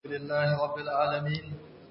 لله رب العالمين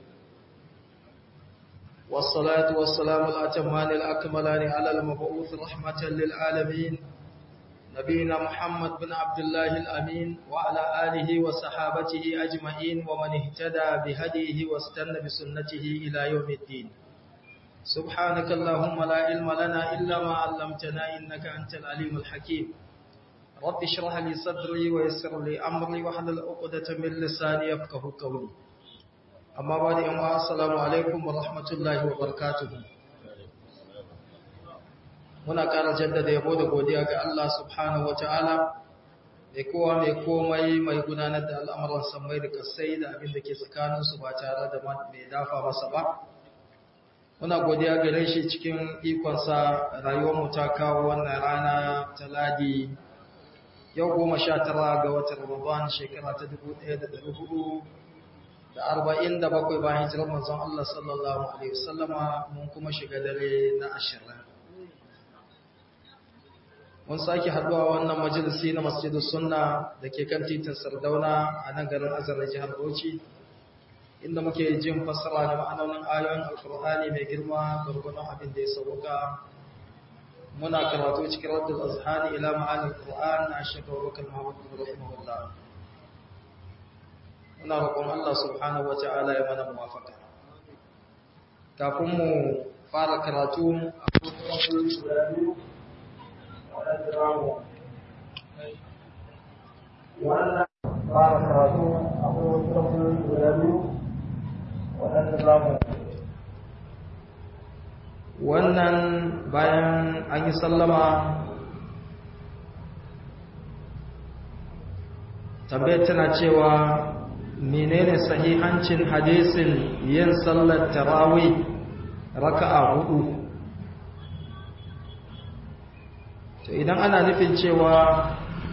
والصلاة والسلام الأتمان الأكملان على المبعوث رحمة للعالمين نبينا محمد بن عبد الله الأمين وعلى آله وصحابته أجمعين ومن اهتدى بهديه واستنى بسنته إلى يوم الدين سبحانك اللهم لا علم لنا إلا ما علمتنا إنك أنت العليم الحكيم رب اشرح لي صدري ويسر لي أمري واحلل عقدة من لساني يفقهوا قولي أما بعد السلام عليكم ورحمة الله وبركاته muna ƙara jaddada yabo da godiya ga Allah subhanahu wataala mai kowa mai komai mai gudanar da al'amuran sammai da kasai da abin da ke tsakaninsu ba tare da mai dafa masa ba muna godiya gare shi cikin ikonsa rayuwarmu ta kawo wannan rana ta Ladi yau 19 ga watan Ramadan shekara ta 1447 bayan hijirar manzon Allah sallallahu alaihi wasallama mun kuma shiga dare na 20 mun sake haduwa wannan majalisi na Masjidus Sunna da ke kan titin Sardauna a nan garin Azare jihar Bauchi inda muke jin fassara da ma'anonin ayoyin Alkur'ani mai girma gurgurun abin da ya sauka muna karatu cikin Raddul Azhani ila ma'anil Qur'an na Sheikh Abubakar Muhammad bin rahimahullah muna roƙon Allah subhanahu wata'ala ya mana muwafaqa kafin mu fara karatu wannan fara karatu akwai wasu tambayoyi guda biyu waɗanda za mu wannan bayan an yi sallama tambayar tana cewa menene sahihancin hadisin yin sallar tarawih raka'a 4 to idan ana nufin cewa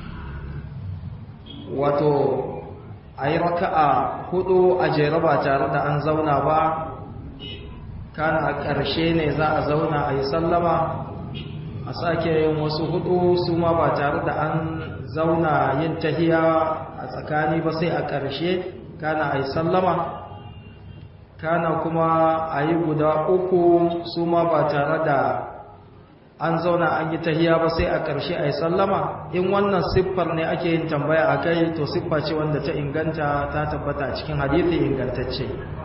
wato ayi raka'a 4 a jere ba tare da an zauna ba kana a ƙarshe ne za a zauna a yi sallama a sake yin wasu 4 su ma ba tare da an zauna yin tahiya a tsakani ba sai a ƙarshe kana a yi sallama kana kuma a yi guda 3 su ma ba tare da an zauna an yi tahiya ba sai a ƙarshe a yi sallama in wannan siffar ne ake yin tambaya a kai to siffa ce wanda ta inganta ta tabbata a cikin hadithi ingantacce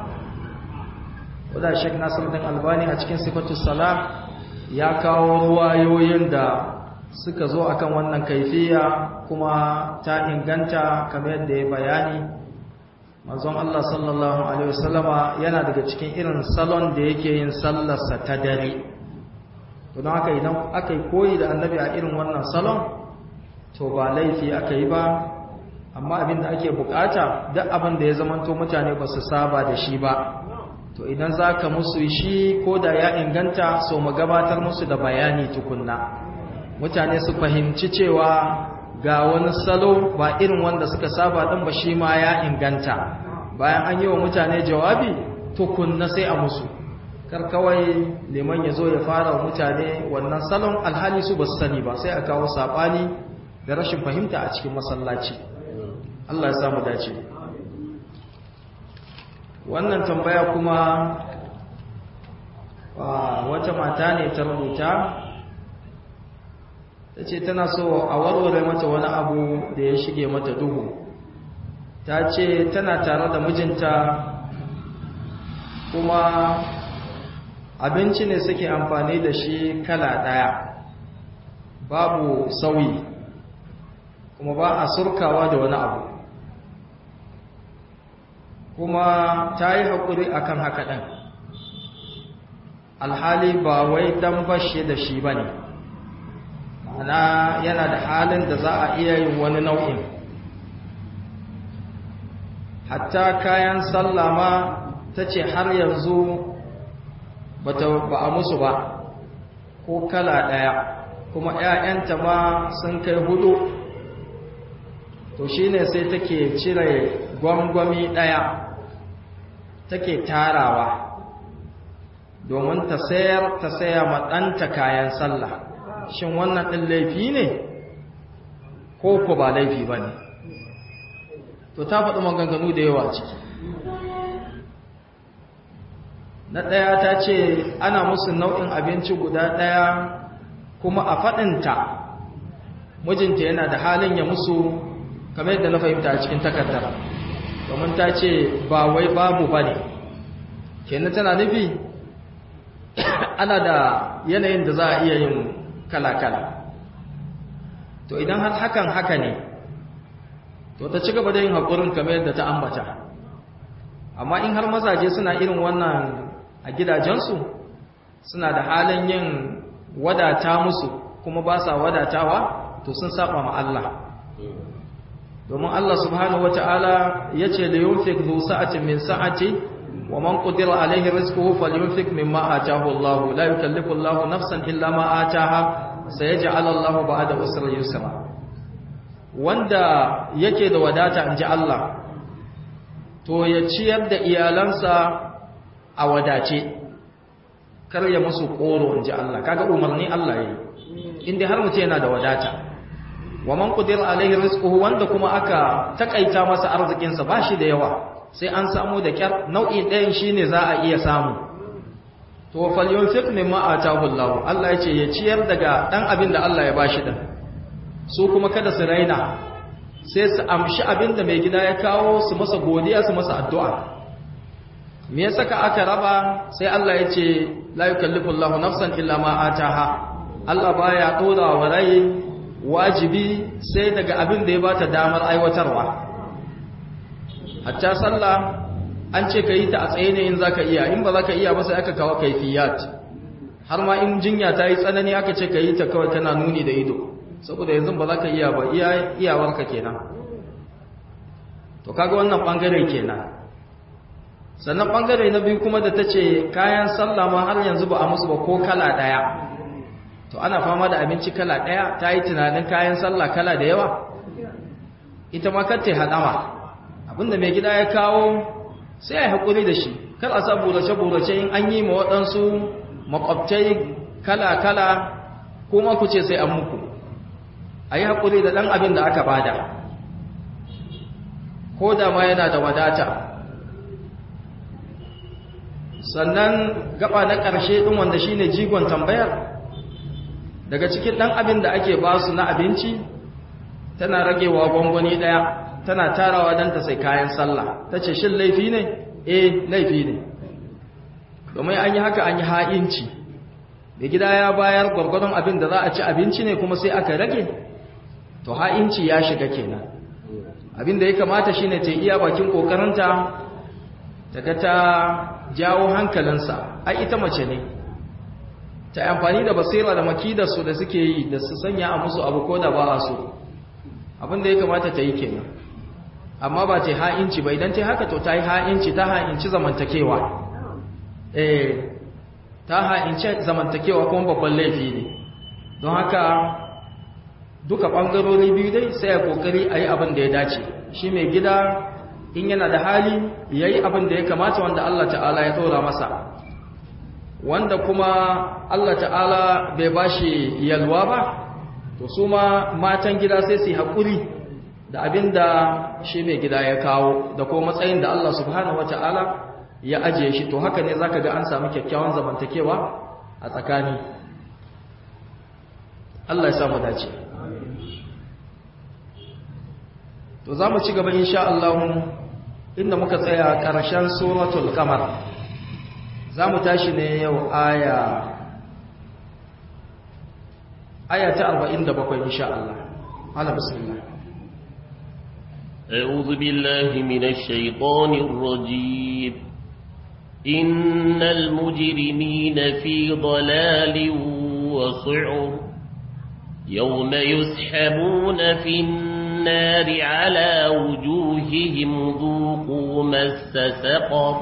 wadda Sheikh Nasiruddin Albani a cikin sifatu salah ya kawo ruwayoyin da suka zo akan wannan kaifiya kuma ta inganta kamar yadda ya bayani manzon Allah sallallahu alaihi wasallama yana daga cikin irin salon da yake yin sallarsa ta dare to don haka idan aka yi koyi da annabi a irin wannan salon to ba laifi aka yi ba amma abin da ake bukata duk abin da ya zamanto mutane ba su saba da shi ba to idan za ka musu shi ko da ya inganta so mu gabatar musu da bayani tukunna mutane su fahimci cewa ga wani salo ba irin wanda suka saba din ba shi ma ya inganta bayan an yi wa mutane jawabi tukunna sai a musu kar kawai liman ya zo ya fara mutane wannan salon alhali su ba su sani ba sai a kawo sabani da rashin fahimta a cikin masallaci Allah ya samu dace wannan tambaya kuma wata mata ne ta rubuta ta ce tana so a warware mata wani abu da ya shige mata duhu ta ce tana tare da mijinta kuma abinci ne suke amfani da shi kala ɗaya babu sauyi kuma ba a surkawa da wani abu kuma ta yi haƙuri akan haka ɗan alhali ba wai dan bashi da shi ba ne ma'ana yana da halin da za a iya yin wani nau'in hatta kayan sallama ta ce har yanzu ba a musu ba ko kala ɗaya kuma ‘ya'yanta ma sun kai 4 to shi ne sai take cire gwangwami ɗaya take tarawa domin ta saya ma ɗanta kayan sallah shin wannan ɗin laifi ne ko ba laifi ba ne to ta faɗi maganganu da yawa ciki na ɗaya ta ce ana musu nau'in abinci guda ɗaya kuma a faɗinta mijinta yana da halin ya musu kamar yadda na fahimta a cikin takardar domin ta ce ba wai babu ba ne kenan tana nufi ana da yanayin da za a iya yin kala-kala to idan har hakan haka ne to ta ci gaba da yin haƙurin kamar yadda ta ambata amma in har mazaje suna irin wannan a gidajensu suna da halin yin wadata musu kuma ba sa wadatawa to sun saba ma Allah domin Allah subhanahu wata'ala yace la yunfik dhu sa'atin min sa'ati wa man qadira alayhi rizquhu falyunfik mimma ataahu Allah la yukallifu Allah nafsan illa ma ataaha sayaj'al Allah ba'da usri yusra wanda yake da wadata inji Allah to ya ciyar da iyalansa a wadace kar ya musu koro inji Allah kaga umarni Allah yayi inda har mutum yana da wadata wa man qadira alaihi rizquhu wanda kuma aka takaita masa arzikin sa bashi da yawa sai an samu da kyar nau'i ɗayan shine za a iya samu to falyunfiq mimma ataahu Allah Allah yace ya ciyar daga dan abin da Allah ya bashi din su kuma kada su raina sai su amshi abin da mai gida ya kawo su masa godiya su masa addu'a me yasa ka aka raba sai Allah yace la yukallifu Allah nafsan illa ma ataaha Allah baya dora wa rai wajibi sai daga abin da ya bata damar aiwatarwa hatta sallah an ce ka yi ta a tsaye ne in zaka iya in ba zaka iya ba sai aka kawo kaifiyat har ma in jinya ta yi tsanani aka ce ka yi ta kawai kana nuni da ido saboda yanzu ba zaka iya ba iyawarka kenan to kaga wannan bangare kenan sannan bangare na biyu kuma da tace kayan sallah ma har yanzu ba a musu ba ko kala daya to ana fama da abinci kala ɗaya ta yi tunanin kayan sallah kala da yawa ita ma kar ta haɗama abinda mai gida ya kawo sai a yi haƙuri da shi kar a sa burace-burace in an yi ma waɗansu makwabtai kala-kala kuma ku ce sai an muku a yi haƙuri da ɗan abin da aka bada ko da ma yana da wadata sannan gaba na ƙarshe ɗin wanda shine jigon tambayar daga cikin ɗan abin da ake ba su na abinci tana ragewa gwangwani ɗaya tana tarawa don ta sai kayan sallah ta ce shin laifi ne? Laifi ne domin an yi haka an yi ha'inci da gida ya bayar gwargwadon abin da za a ci abinci ne kuma sai aka rage to ha'inci ya shiga kenan abin da ya kamata shine ta iya bakin ƙoƙarinta daga ta jawo hankalinsa ai ita mace ne ta amfani da basira da makidarsu da suke yi da su sanya a musu abu ko da ba a so abinda ya kamata ta yi kenan amma ba ta ha'inci ba idan ta haka to ta yi ha'inci ta ha'inci zamantakewa ta ha'inci zamantakewa kuma babban laifi ne don haka duka ɓangarori biyu dai sai a kokari a yi abin da ya dace shi mai gida in yana da hali ya yi abin da ya kamata wanda Allah ta'ala ya ɗora masa wanda kuma Allah ta'ala bai bashi yalwa ba to su ma matan gida sai su yi haƙuri da abin da shi mai gida ya kawo da kuma matsayin da Allah subhanahu wa ta'ala ya ajiye shi to haka ne zaka ga an samu kyakkyawan zamantakewa a tsakani Allah ya samu dace to za mu ci gaba insha Allah inda muka tsaya ƙarshen suratul qamar za mu tashi ne yau aya ta 47 insha Allah. Ala bismillah. أعوذ بالله من الشيطان الرجيم إن المجرمين في ضلال وسعر يوم يسحبون في النار على وجوههم ذوقوا مس سقر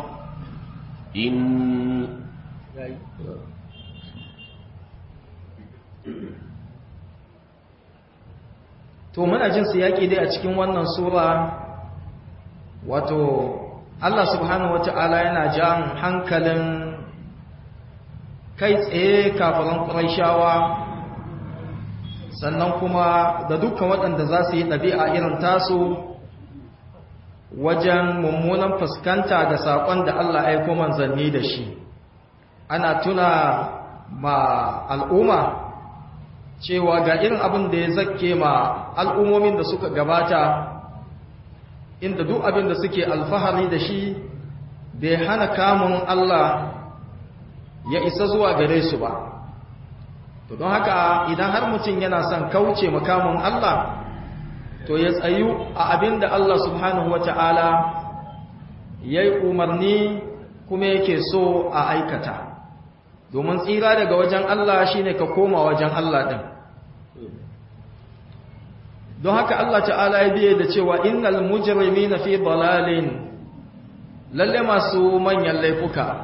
to muna jin siyaki dai a cikin wannan sura wato Allah subhanahu wata'ala yana jan hankalin kai tsaye kafiran Qurayshawa sannan kuma da dukkan waɗanda za su yi ɗabi'a irin tasu wajen mummunan fuskanta ga saƙon da Allah aiko manzanni da shi ana tuna ma al'umma cewa ga irin abin da ya zakke ma al'ummomin da suka gabata, inda duk abin da suke alfahari da shi bai hana kamun Allah ya isa zuwa gare su ba. To don haka idan har mutum yana son kauce makamun Allah, to ya tsayu a abin da Allah subhanahu wata'ala ya yi umarni kuma yake so a aikata, domin tsira daga wajen Allah shine ka koma wajen Allah ɗin. Don haka Allah ta'ala ya biye da cewa innal mujrimina fi dalalin, lalle masu manyan laifuka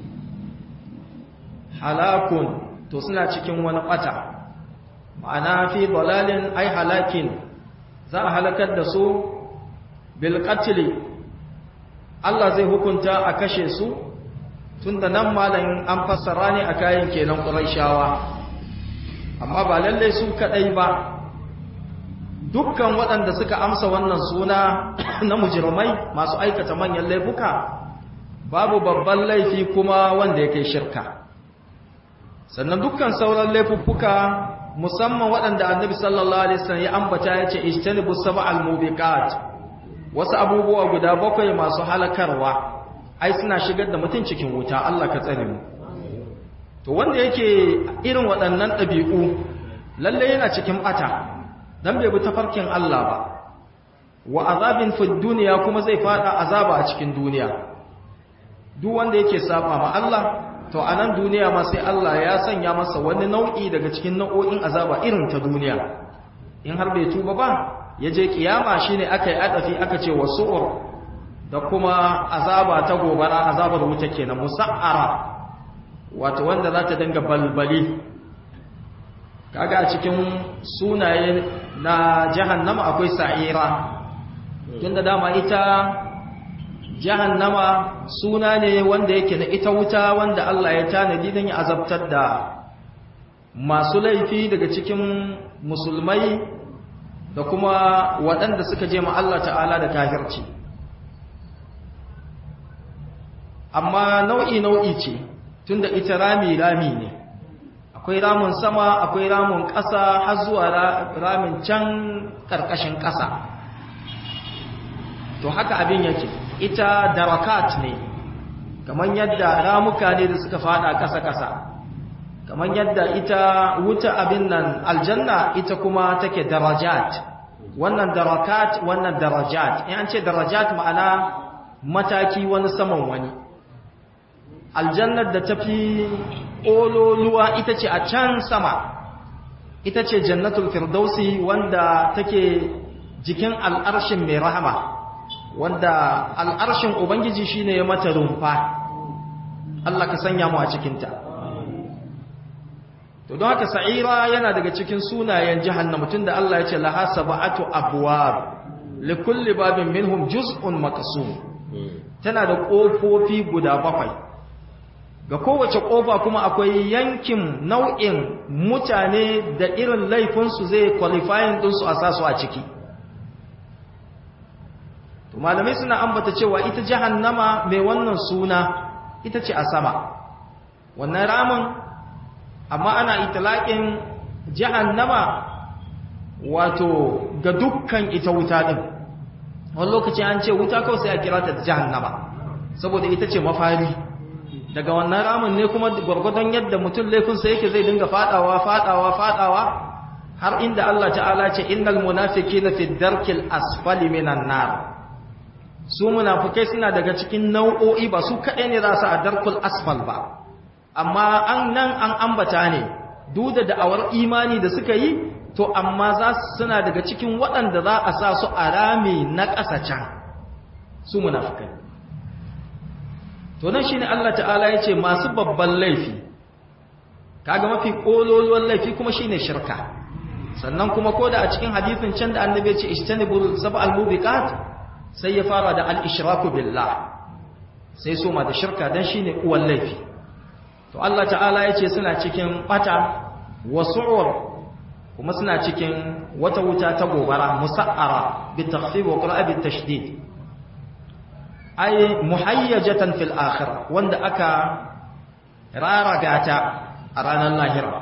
halakun, to suna cikin wani ɓata, ma'ana fi dalalin ai halakin, za a halakar da su bil qatl, Allah zai hukunta a kashe su, tunda nan malamin an fassara ne a kayan kenan Qurayshawa, amma ba lalle su kadai ba, dukkan waɗanda suka amsa wannan suna na mujrimai masu aikata manyan laifuka, babu babban laifi kuma wanda ya kai shirka. Sannan dukkan sauran laifuffuka, musamman waɗanda annabi sallallahu alaihi wasallam ya ambata ya ce ijtanibu sab'al mubiqat, wasu abubuwa guda 7 masu halakarwa, ai suna shigar da mutum cikin wuta, Allah ka tsare mu. To wanda yake irin waɗannan ɗabi'u lalle yana cikin bata, dan bai bi tafarkin Allah ba, wa azabin fid dunya, kuma zai fada azaba a cikin duniya. Duk wanda yake saba ma Allah, to a nan duniya ma sai Allah ya sanya masa wani nau'i daga cikin nau'o'in azaba irin ta duniya. In har bai tuba ba, ya je kiyama shine aka yi adafi aka ce wasu'ur, da kuma azaba ta gobara, azabar wuta kenan musa'ara, wato wanda za ta dinga balbali. Kaga a cikin sunaye na jahannama akwai sa'ira, tunda dama ita jahannama suna ne wanda yake na ita wuta wanda Allah ya tanadi don ya azabtar da masu laifi daga cikin musulmai da kuma waɗanda suka je ma Allah ta'ala da kafirci. Amma nau'i ce, tunda ita rami ne, akwai ramin sama, akwai ramin ƙasa, har zuwa ramin can ƙarƙashin ƙasa. To haka abin yake, ita darakat ne, kamar yadda ramuka ne da suka fada ƙasa-ƙasa, kamar yadda ita wuta abin nan aljanna ita kuma take darajat, wannan darakat wannan darajat. In an ce darajat ma'ana mataki wani saman wani. Aljannar da tafi ƙololuwa ita ce a can sama, ita ce jannatul firdausi, wanda take jikin al'arshin mai rahama, wanda al'arshin Ubangiji shi ne ya mata rumfa. Allah ka sanya mu a cikinta. To don haka sa'ira yana daga cikin sunayen jahannama, tunda Allah ya ce laha sab'atu abwab likulli babin minhum juz'un maqsum, tana da ƙofofi guda 7, ga kowace ƙofa kuma akwai yankin nau'in mutane da irin laifinsu zai qualifying ɗinsu a sasu a ciki. To malamai suna ambata cewa ita jahannama mai wannan suna ita ce a sama, wannan ramin, amma ana itlaqin jahannama wato ga dukkan ita wuta din. Wani lokaci an ce wuta kawai sai a kira ta jahannama saboda ita ce mafari. Daga wannan ramin ne kuma gwargwadon yadda mutum laifinsa yake zai dinga fadawa har inda Allah ta'ala ce innal munafiqina fi darkil asfali minan nar. Su munafikai suna daga cikin nau'o'i, ba su kaɗai ne za su a darkul asfal ba, amma an ambata ne duk da da'awar imani da suka yi, to amma suna daga cikin waɗanda za a sa su a rami na ƙasa can, su munafikai. To nan shine Allah ta'ala ya ce masu babban laifi, kaga mafi ƙololuwan laifi kuma shine shirka. Sannan kuma ko da a cikin hadisin can da annabi ya ce istanibul sab'al mubiqat, sai ya fara da al-ishraku billah, sai soma da shirka dan shine uwan laifi. To Allah ta'ala ya ce suna cikin bata wa su'ur, kuma suna cikin wata wuta ta gobara musa'ara bi takhfif wa qira'a bi tashdid, ay muhayyajatan fil akhirah, wanda aka raragata a ranar lahira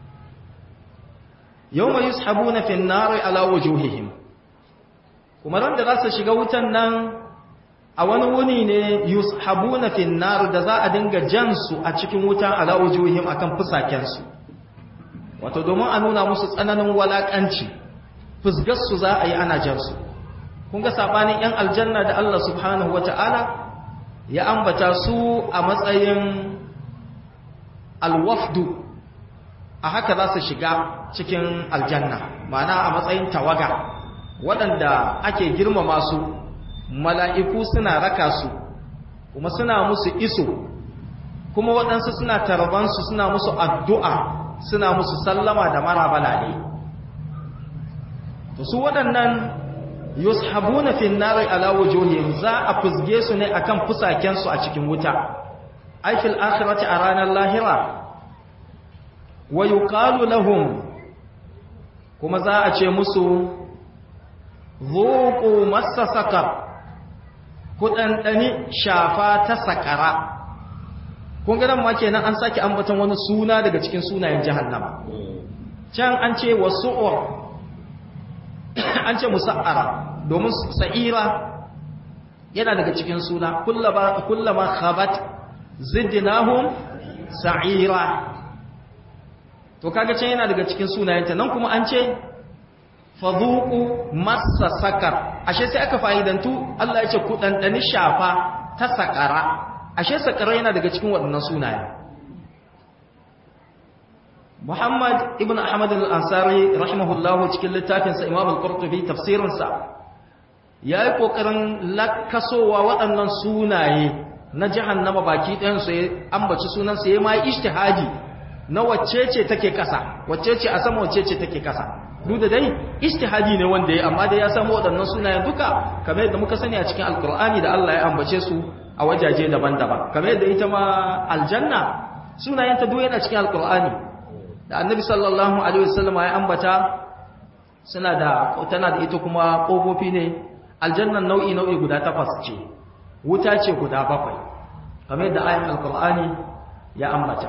yawma yushabuna fin nari ala wujuhihim kuma ran da za su shiga wutan nan a wani wuni ne yushabuna fin nar da za a dinga jansu a cikin wutan ala wujuhihim akan fusakensu wato domin a nuna musu tsananin walakanci fusgarsu za a yi ana jansu kun ga sabanin yan aljanna da Allah subhanahu wata'ala ya ambata su a matsayin alwafdu a haka za su shiga cikin aljanna ma'ana a matsayin tawaga waɗanda ake girmama su mala'iku suna raka su kuma suna musu iso kuma waɗansu suna tarbansu suna musu addu'a suna musu sallama da marabalale to su waɗannan yushabuna fin nari ala wujuhihim za a fusge su ne akan fusakensu a cikin wuta ai fil akhirati a ranar lahira wa yuqalu lahum kuma za a ce musu zuqu massa saqar ku dandani shafa ta sakara kun ga nan ma kenan an saki ambaton wani suna daga cikin sunayen jahannama can an ce wasu'ur an ce musa'ara domin sa'ira yana daga cikin suna kullama khabat zidnahum sa'ira to kaga can yana daga cikin sunayenta nan kuma an ce fadhuqu massa sakar ashe sai aka fa'idantu Allah ya ce ku dandani shafa ta sakara ashe sakara yana daga cikin waɗannan sunaye Muhammad ibn Ahmad al-Ansari rahimahullahu cikin littafinsa Imam al-Qurtubi tafsirinsa yayi kokarin lakasowa waɗannan sunaye na jahannama baki ɗayan su ya ambaci sunan sa yayi mai ijtihadi na wacce ce take kasa wacce ce a sama wacce ce take kasa duk da dai ijtihadi ne wanda yayi amma dai ya samu waɗannan sunayen duka kamar yadda muka sani a cikin Al-Qur'ani da Allah ya ambace su a wajaje daban-daban kamar yadda ita ma aljanna sunayenta duk yana cikin Al-Qur'ani da annabi sallallahu alaihi wasallam ya ambata tana da ita kuma kofofi ne aljannan nau'i guda 8 ce wuta ce guda 7 kamar yadda ayatul alqur'ani ya ambata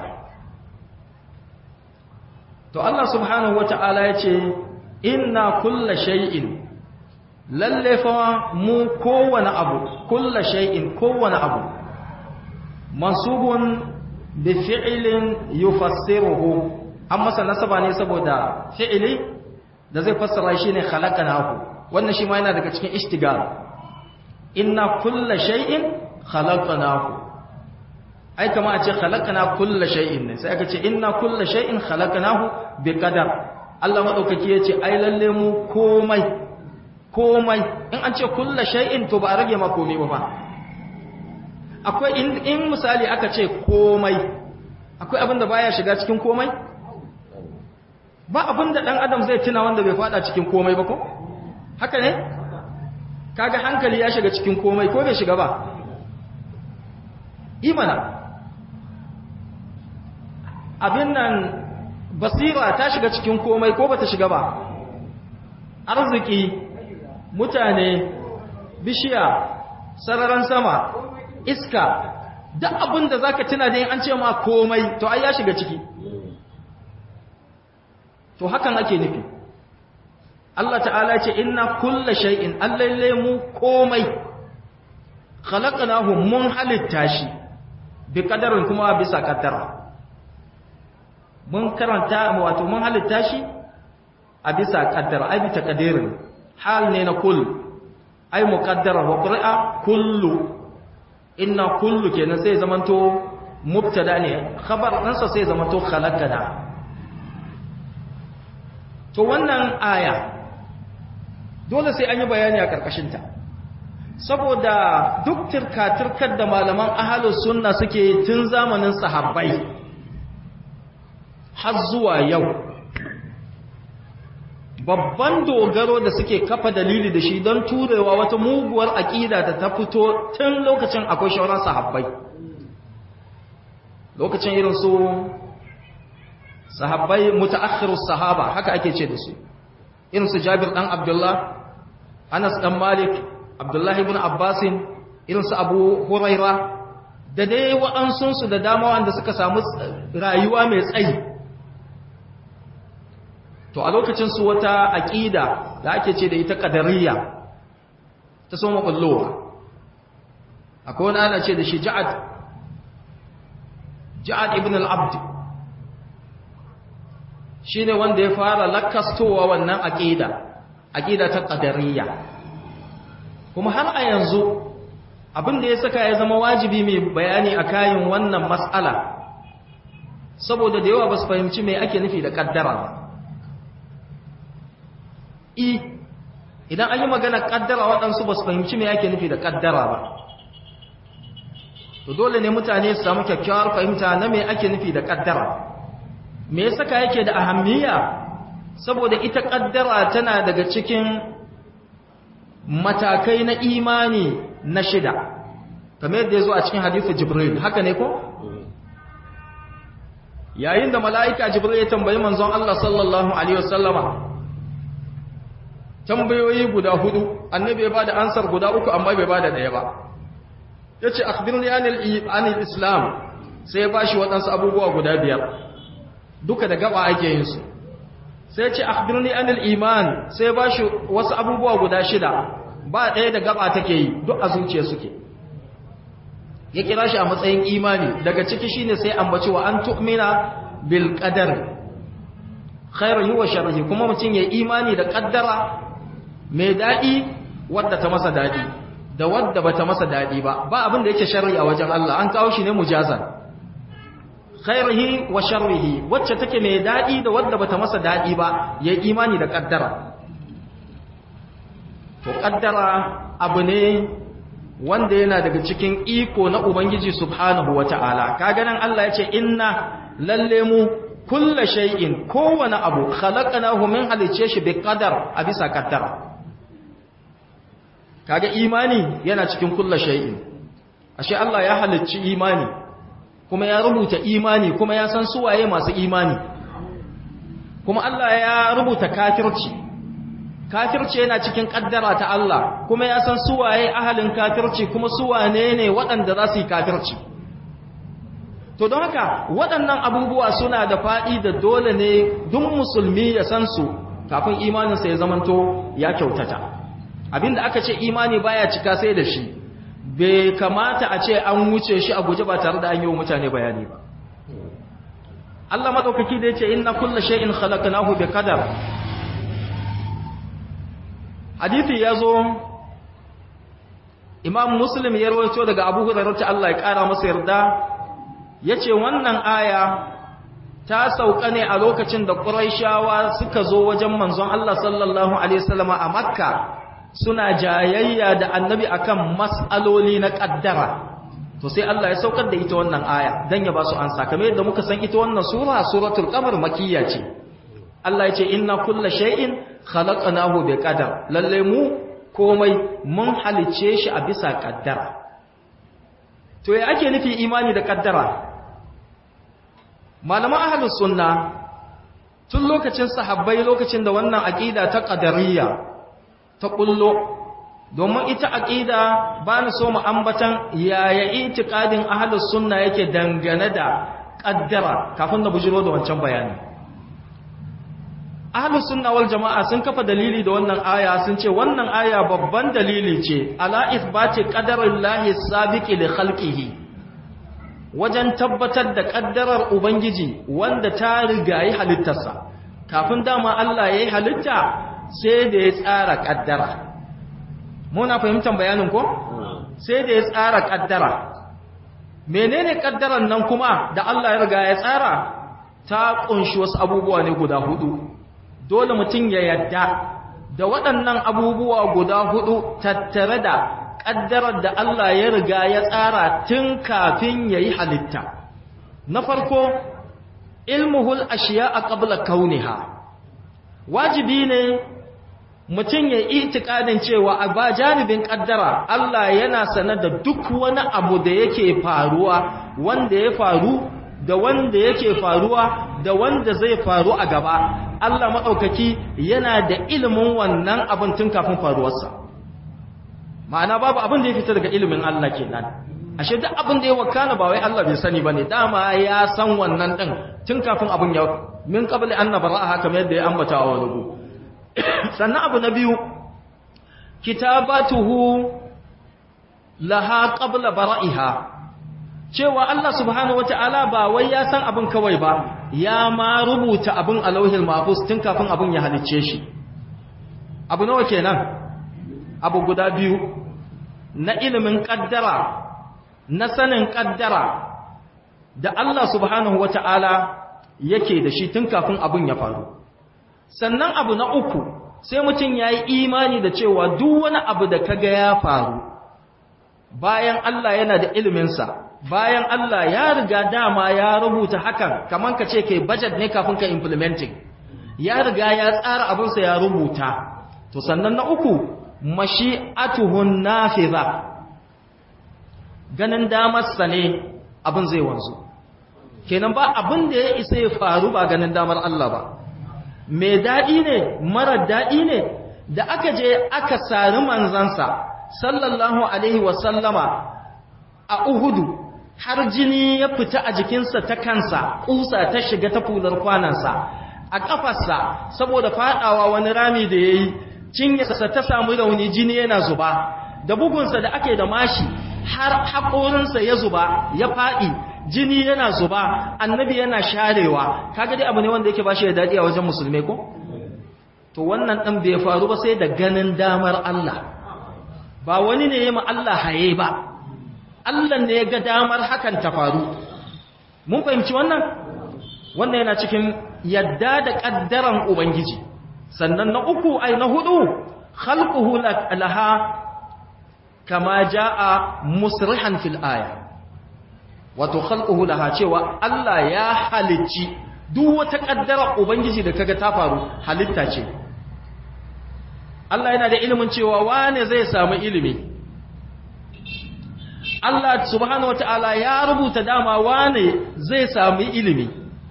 to Allah subhanahu wata'ala ya ce inna kulla shay'in lalle fa mu kowane abu kulla shay'in kowane abu mansubun bi fi'lin yufassiruhu an masa nasaba ne saboda fi'ili da zai fassara shi ne khalaqnahu wannan shi ma yana daga cikin ishtigal inna kulla shay'in khalaqnahu ai kama a ce khalaqna kulla shay'in ne sai aka ce inna kulla shay'in khalaqnahu bi qadar Allah madaukaki yace ai lalle mu komai in an ce kulla shay'in to ba a rage ma komai ba akwai in misali aka ce komai akwai abin da baya shiga cikin komai ba abin da ɗan adam zai tuna wanda bai fada cikin komai ba ko haka ne kaga hankali ya shiga cikin komai ko bai shiga ba imana abin nan basira ta shiga cikin komai ko bata shiga ba arziki mutane bishiya sararin sama iska duk abin da zaka tuna da an ce ma komai to ai ya shiga ciki to hakan ake nufi Allah ta'ala ce inna kulla shay'in allalle mu komai khalaqnahu mun halitta shi bi qadarin kuma bisa kaddara mun karanta wato mun halitta shi a bisa kaddara ai bi taqdirin hal ne na kull ai muqaddara wa qira'a kullu inna kullu kenan sai zamanto mubtada ne khabar ɗansa sai zamanto khalaqna to wannan aya dole sai an yi bayani a ƙarƙashinta saboda duk turka-turkar da malaman ahalus sunna suke tun zamanin sahabbai har zuwa yau babban dogaro da suke kafa dalili da shi don turewa wata muguwar aƙida da ta fito tun lokacin akwai shauran sahabbai lokacin irin su sahabbai mutaakhirus sahaba haka ake ce da su irin su Jabir dan Abdullah Anas dan Malik Abdullah ibn Abbas irin su Abu Huraira da dai waɗansunsu da dama wanda suka samu rayuwa mai tsayi. To a lokacin su wata aƙida da ake ce da ita ƙadariya ta soma ƙullowa. Akwai wani ana ce da shi Ja'ad ibn al-Abd, shi ne wanda ya fara lakastowa wannan aƙida ta ƙadariya. Kuma har a yanzu abin da ya saka ya zama wajibi mai bayani a kayan wannan matsala, saboda da yawa ba su fahimci mai ake nufi da ƙaddara ba. Idan an yi magana ƙaddara waɗansu ba su fahimci mai ake nufi da ƙaddara ba, to dole ne mutane su samu kyakkyawar fahimta na mai ake nufi da ƙaddara. Me ya saka yake da ahammiya? Saboda ita ƙaddara tana daga cikin matakai na imani na 6, kamar yadda ya zo a cikin hadithu Jibril, haka ne ko? Yayin da mala'ika Jibril ya tambayi manzon Allah sallallahu Alaihi wasallama tambayoyi guda 4, annabi ya ba da ansar guda 3 amma bai ba da ɗaya ba. Ya ce, akhbirni anil Islam, sai ya ba shi waɗansu abubuwa guda 5, duka da gaba ake yin su. Sai ce akhbirni anil iman, sai ba shi wasu abubuwa guda 6, ba ɗaya da gaba take yi, duk a zuciya suke. Ya kira shi a matsayin imani, daga ciki shine sai ambaci wa an tu'mina bil qadar khairihi wa sharrihi, kuma mutum ya imani da kaddara mai dadi wadda ta masa dadi da wadda bata masa dadi ba. Ba abin da yake sharri a wajen Allah, an kawo shi ne mujazan. Khairihi wa sharrihi, wacce take mai dadi da wadda bata masa dadi ba, ya imani da kaddara. To kaddara abu ne wanda yana daga cikin iko na Ubangiji subhanahu wata'ala. Kaga nan Allah ya ce inna lalle mu kullu shay'in, kowane abu khalaqnahu min halice shi bi qadar, a bisa kaddara. Kaga imani yana cikin kullu shay'in. Ashe Allah ya halicci imani, kuma ya rubuta imani, kuma ya san suwaye masu imani. Kuma Allah ya rubuta kafirci yana cikin kaddara ta Allah, kuma ya san suwaye ahalin kafirci, kuma suwane ne waɗanda za su yi kafirci. To don haka waɗannan abubuwa suna da faɗi da dole ne duk musulmi ya san su kafin imaninsa ya zamanto ya kyautata. Abinda aka ce imani baya cika sai da shi, bai kamata a ce an wuce shi a guje ba tare da an yi wa mutane bayani ba. Allah madaukaki da yace inna kulla shay'in khalaqnahu bi qadar. Hadithi yazo Imam Muslim ya rawaito daga Abu Hurairah ta Allah ya kara masa yarda, yace wannan aya ta sauka ne a lokacin da Quraishawa suka zo wajen manzon Allah sallallahu alaihi wasallam a Makka, suna jayayya da Annabi akan mas'aloli na kaddara. To sai Allah ya saukar da ita wannan aya dan ya ba su ansa. Kamar yadda muka san ita wannan sura, suratul Qamar, makiyya ce. Allah ya ce inna kulla shay'in khalaqnahu bi qadar, lalle mu komai mun halice shi a bisa kaddara. To ya ake nufi imani da kaddara? Malaman ahlus sunna tun lokacin sahabbai, lokacin da wannan aqida ta qadariyya ta kullo, domin ita aqida ba ni so mu ambatan yaya itiqadin ahlus sunna yake dangane da kaddara kafin na bujiro da wancan bayani. Ahlus sunna wal jama'a sun kafa dalili da wannan aya, sun ce wannan aya babban dalili ce ala ithbati qadarillahi sabiqi li khalqihi, wajen tabbatar da kaddarar ubangiji wanda ta rigayi halittarsa. Kafin dama Allah yayi halitta sai da ya tsara kaddara. Muna fahimtar bayanin ko? Sai da ya tsara kaddara. Menene kaddaran nan kuma da Allah ya riga ya tsara? Ta kunshi wasu abubuwa ne guda 4. Dole mutum ya yadda da waɗannan abubuwa guda 4 tattare da ƙaddarar da Allah ya riga ya tsara tun kafin ya yi halitta. Na farko, ilmuhul ashiya a ƙabla kauniha. Wajibi ne mutum ya yi itikadin cewa a ba janibin ƙaddara Allah yana sanar da duk wani abu da yake faruwa, wanda ya faru da wanda yake faruwa da wanda zai faru a gaba. Allah maɗaukaki yana da ilimin wannan abin tun kafin faruwarsa. Ma'ana babu abin da ya fita daga ilimin Allah kenan. ashe duk abin da ya wakana ba wai Allah bai sani bane dama ya san wannan din tun kafin abin ya min qabli an nabraha kamar yadda ya ambata wa wani sannan abu na biyu kitabatuhu laha qabla bara'iha cewa Allah subhanahu wata'ala ba wai ya san abin kawai ba ya ma rubuta abin a lauhil mahfuz tun kafin abin ya halicce shi abu nawa kenan abu guda biyu na ilimin kaddara na sanin kaddara da Allah subhanahu wata'ala yake da shi tun kafin abin ya faru sannan abu na uku sai mutum yayi imani da cewa duk wani abu da kaga ya faru bayan Allah yana da iliminsa bayan Allah ya riga dama ya rubuta hakan kaman ka ce kai budget ne kafin ka implementing ya riga ya tsara abinsa ya rubuta to sannan na uku mashi'atuhun nafiza ganin damarsa ne abin zai wanzu kenan ba abin da ya isa ya faru ba ganin damar Allah ba mai daɗi ne marar daɗi ne da aka je aka sari manzansa sallallahu alaihi wasallama a Uhudu har jini ya fita a jikinsa ta kansa kusa ta shiga ta fular kwanansa a kafarsa saboda fadawa wani rami da yayi cinyarsa ta samu rauni jini yana zuba da bugunsa da ake da mashi har haƙorinsa ya zuba ya fadi jini yana zuba annabi yana sharewa kaga dai abu ne wanda yake bashi da dadi a wajen musulmai ko to wannan dan bai faru ba sai da ganin damar Allah ba wani ne ya ma Allah haye ba Allah ne ya ga damar hakan ta faru mun fahimci wannan yana cikin yadda da kaddaran ubangiji sannan na uku ai na hudu khalquhu laha kama jaa musrihan fil aya wato khalquhu laha cewa Allah ya halicci duk wata kaddara ubangiji da kaga ta faru halitta ce Allah yana da ilimin cewa wane zai samu ilimi Allah subhanahu wata'ala ya rubuta dama wane zai sami ilimi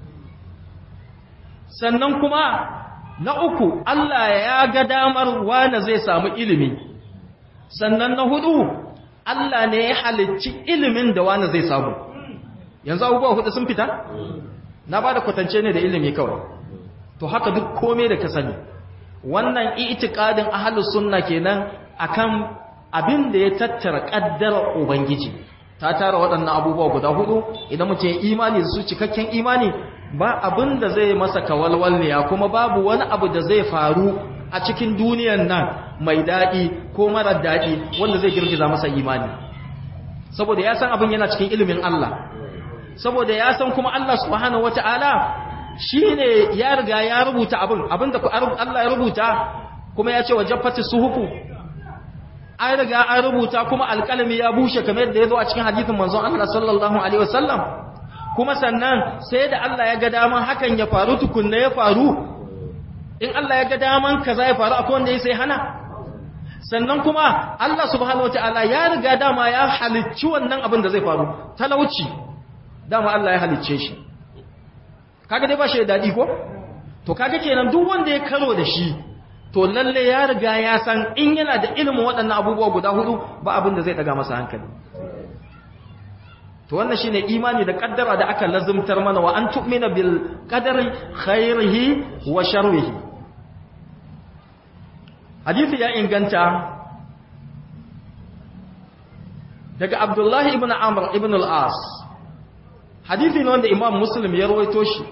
sannan kuma na uku Allah ya ga damar wane zai samu ilimi sannan na hudu Allah ne ya halicci ilimin da wane zai samu yanzu abubuwa hudu sun fita na ba da kwatance ne da ilimi kawai to haka duk komai da ka sani wannan itikadin ahlus sunna kenan akan abin da ya tattara kaddara ubangiji ta tara waɗannan abubuwa guda hudu idan mutum ya imani da su cikakken imani ba abin da zai masa kawalwalniya kuma babu wani abu da zai faru a cikin duniyan nan mai daɗi ko marar daɗi wanda zai girgiza masa imani saboda ya san abin yana cikin ilimin Allah saboda ya san kuma Allah subhanahu wata'ala shine ya riga ya rubuta abin da Allah ya rubuta kuma ya ce wa jaffati suhufu an riga an rubuta kuma alƙalami ya bushe kamar yadda ya zo a cikin hadisin manzon Allah sallallahu alaihi wasallam kuma sannan sai da Allah ya ga daman hakan ya faru tukunna ya faru in Allah ya ga daman kaza ya faru akwai wanda ya sai hana sannan kuma Allah subhanahu wataala ya riga dama ya halicci wannan abin da zai faru talauci dama Allah ya halicce shi kaga dai ba shi da dadi ko to kaga kenan duk wanda ya karo da shi to lalle ya riga ya san in yana da ilimin waɗannan abubuwa guda hudu ba abin da zai daga masa hankali to wannan shine imani da kaddara da aka lazumtar mana wa an tu'mina bil qadari khairihi wa sharrihi hadisi ya inganta daga Abdullah ibn Amr ibn al-As hadisi ne wanda Imam Muslim ya rawaito shi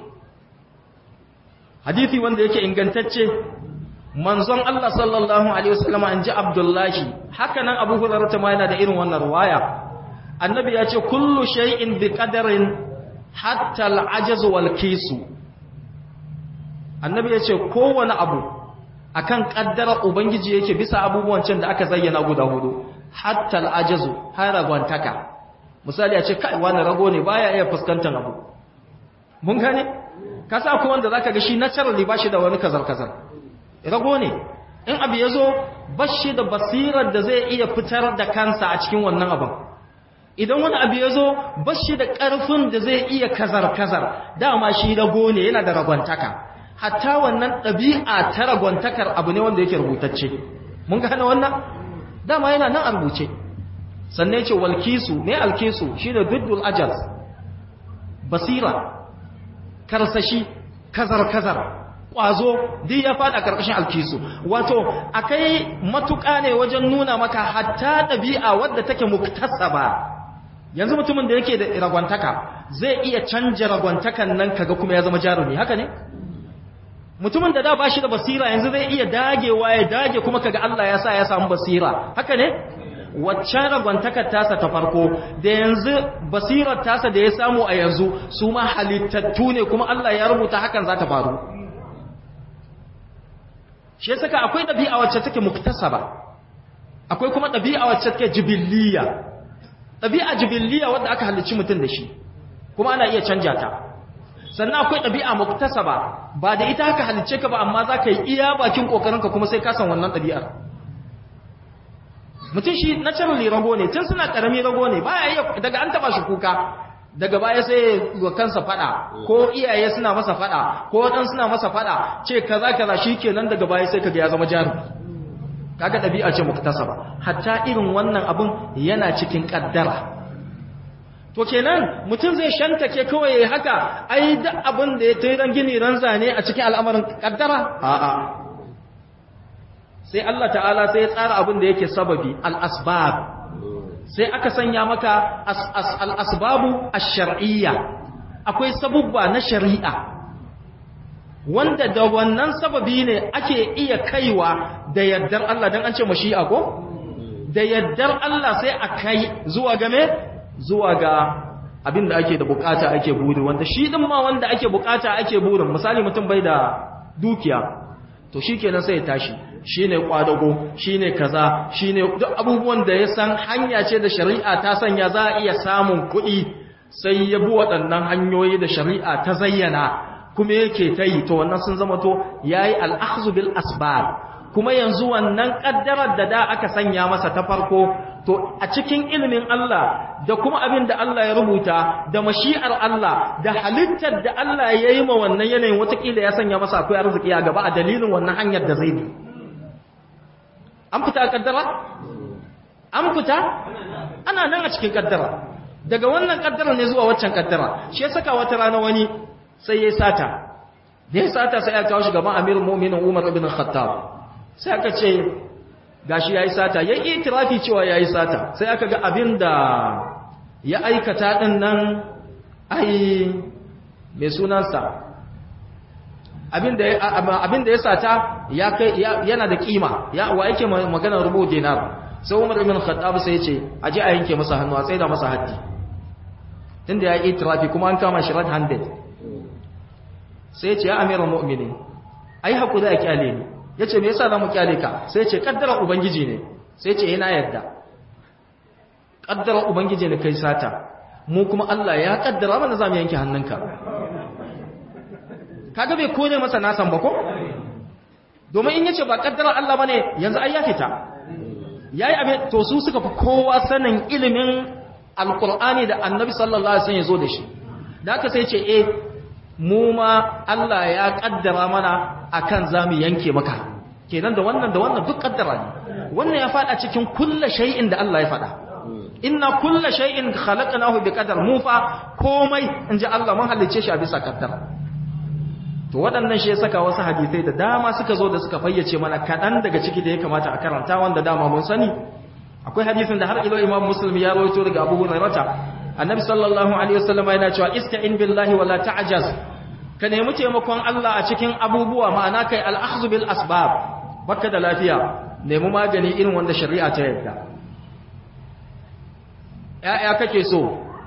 hadisi wanda yake ingantacce manzon Allah sallallahu alaihi wasallam an ji Abdullahi haka nan Abu Hurairah ma yana da irin wannan riwaya annabi ya ce kullu shay'in bi qadarin hatta al-ajaz wal kisu annabi ya ce kowane abu akan kaddara ubangiji yake bisa abubuwan can da aka zayyana guda hudu hatta al-ajaz har ragwantaka misali ya ce kai wani rago ne baya iya fuskantar abu mun gane kasa ko wanda zaka ga shi naturally ba shi da wani kazar rago ne in abu ya zo bashi da basirar da zai iya fitar da kansa a cikin wannan abin idan wani abu ya zo bashi da ƙarfin da zai iya kazar dama shi rago ne yana da ragwantaka hatta wannan ɗabi'a ta ragwantakar abu ne wanda yake rubutacce mun gane wannan dama yana nan a rubuce sannan ce walkisu ne alkisu shine diddul ajaz basira karsashi kazar kwazo duk ya fada karkashin alkisu wato akai matuka ne wajen nuna maka hatta dabi'a wadda take muktasaba yanzu mutumin da yake da ragwantaka zai iya canja ragwantakan nan kaga kuma ya zama jarumi haka ne mutumin da ba shi da basira yanzu zai iya dagewa ya dage kuma kaga Allah ya sa ya samu basira haka ne waccan ragwantakar tasa ta farko da yanzu basirar tasa da ya samu a yanzu su ma halittattu ne kuma Allah ya rubuta hakan za ta faru shi saka akwai ɗabi'a wacce take muktasaba akwai kuma ɗabi'a wacce take jibiliya ɗabi'a jibiliya wadda aka halicci mutum da shi kuma ana iya canja ta sannan akwai ɗabi'a muktasaba ba da ita haka halicce ka ba amma za ka yi iya bakin ƙoƙarinka kuma sai ka san wannan ɗabi'ar mutum shi naturally rago ne tun suna ƙarami rago ne baya iya daga an taɓa shi kuka daga baya sai ga kansa fada ko iyaye suna masa fada ko dan suna masa fada ce kaza shikenan daga baya sai kaga ya zama jarumi kaga dabi'a ce muktasaba hatta irin wannan abun yana cikin kaddara to kenan mutum zai shantake kawai yayi haka ai duk abin da ya tayi ran gini ran zane a cikin al'amarin kaddara a'a sai Allah ta'ala sai ya tsara abin da yake sababi al-asbab sai aka sanya maka al-asbabu ash-shar'iyya akwai sabubba na shari'a wanda da wannan sababi ne ake iya kaiwa da yaddar Allah dan an ce mashi'a ko da yaddar Allah sai a kai zuwa game zuwa ga abin da ake da bukata ake buri wanda shi din ma wanda ake bukata ake burin misali mutum bai da dukiya to shikenan sai ya tashi shine kwadago shine kaza shine duk abubuwan da ya san hanya ce da shari'a ta sanya za a iya samun kuɗi sai ya bi waɗannan hanyoyi da shari'a ta zayyana kuma yake ta yi to wannan sun zama to yayi al-akhdhu bil asbab kuma yanzu wannan kaddarar da aka sanya masa ta farko to a cikin ilimin Allah da kuma abin da Allah ya rubuta da mashi'ar Allah da halittar da Allah ya yi ma wannan yanayin watakila ya sanya masa akwai arziki a gaba a dalilin wannan hanyar da zai bi an fita kaddara an fita ana nan a cikin kaddara daga wannan kaddara ne zuwa waccan kaddara shi ya saka wata rana wani sai ya sata da ya sata sai ya kawo shi gaban amirul mu'minin Umar ibn Khattab sai aka ce gashi yayi sata yayi itirafi cewa yayi sata sai aka ga abinda ya aikata din nan ai me sunansa abinda ya sata ya kai yana da kima ya wa yake magana rubu dinar sai Umar ibn Khattab sai ya ce aje a yanke masa hannu a tsaida masa haddi tunda ya yi itirafi kuma an kama shi red handed sai ya ce ya amiral mu'minin ai hakuri a kyale ni yace me yasa zamu kyale ka sai ya ce kaddara ubangiji ne sai ya ce ina yadda kaddara ubangiji ne kai sata mu kuma Allah ya kaddara mana zamu yanke hannunka kaga bai kone masa nasan ba ko domin in yace ba kaddara Allah bane yanzu ai ya fita yayi abin to su suka fi kowa sanin ilimin alqur'ani da annabi sallallahu alaihi wasallam yazo da shi da haka sai ce mu ma Allah ya kaddara mana akan zamu yanke maka kenan da wannan duk kaddara ne wannan ya fada cikin kullu shay'in da Allah ya fada inna kullu shay'in khalaqnahu biqadar mu fa komai inji Allah mun halice shi a bisa kaddara to waɗannan shi ya saka wasu hadisai da dama suka zo da suka fayyace mana kaɗan daga ciki da ya kamata a karanta wanda dama mun sani akwai hadisin da har ilo Imam Muslim ya rawaito daga Abu Hurairah annabi sallallahu alaihi wasallam yana cewa ista'in billahi wala ta'jaz ka nemi taimakon Allah a cikin abubuwa ma'ana kai al-akhdhu bil asbab baka da lafiya nemi magani irin wanda shari'a ta yarda ya kake so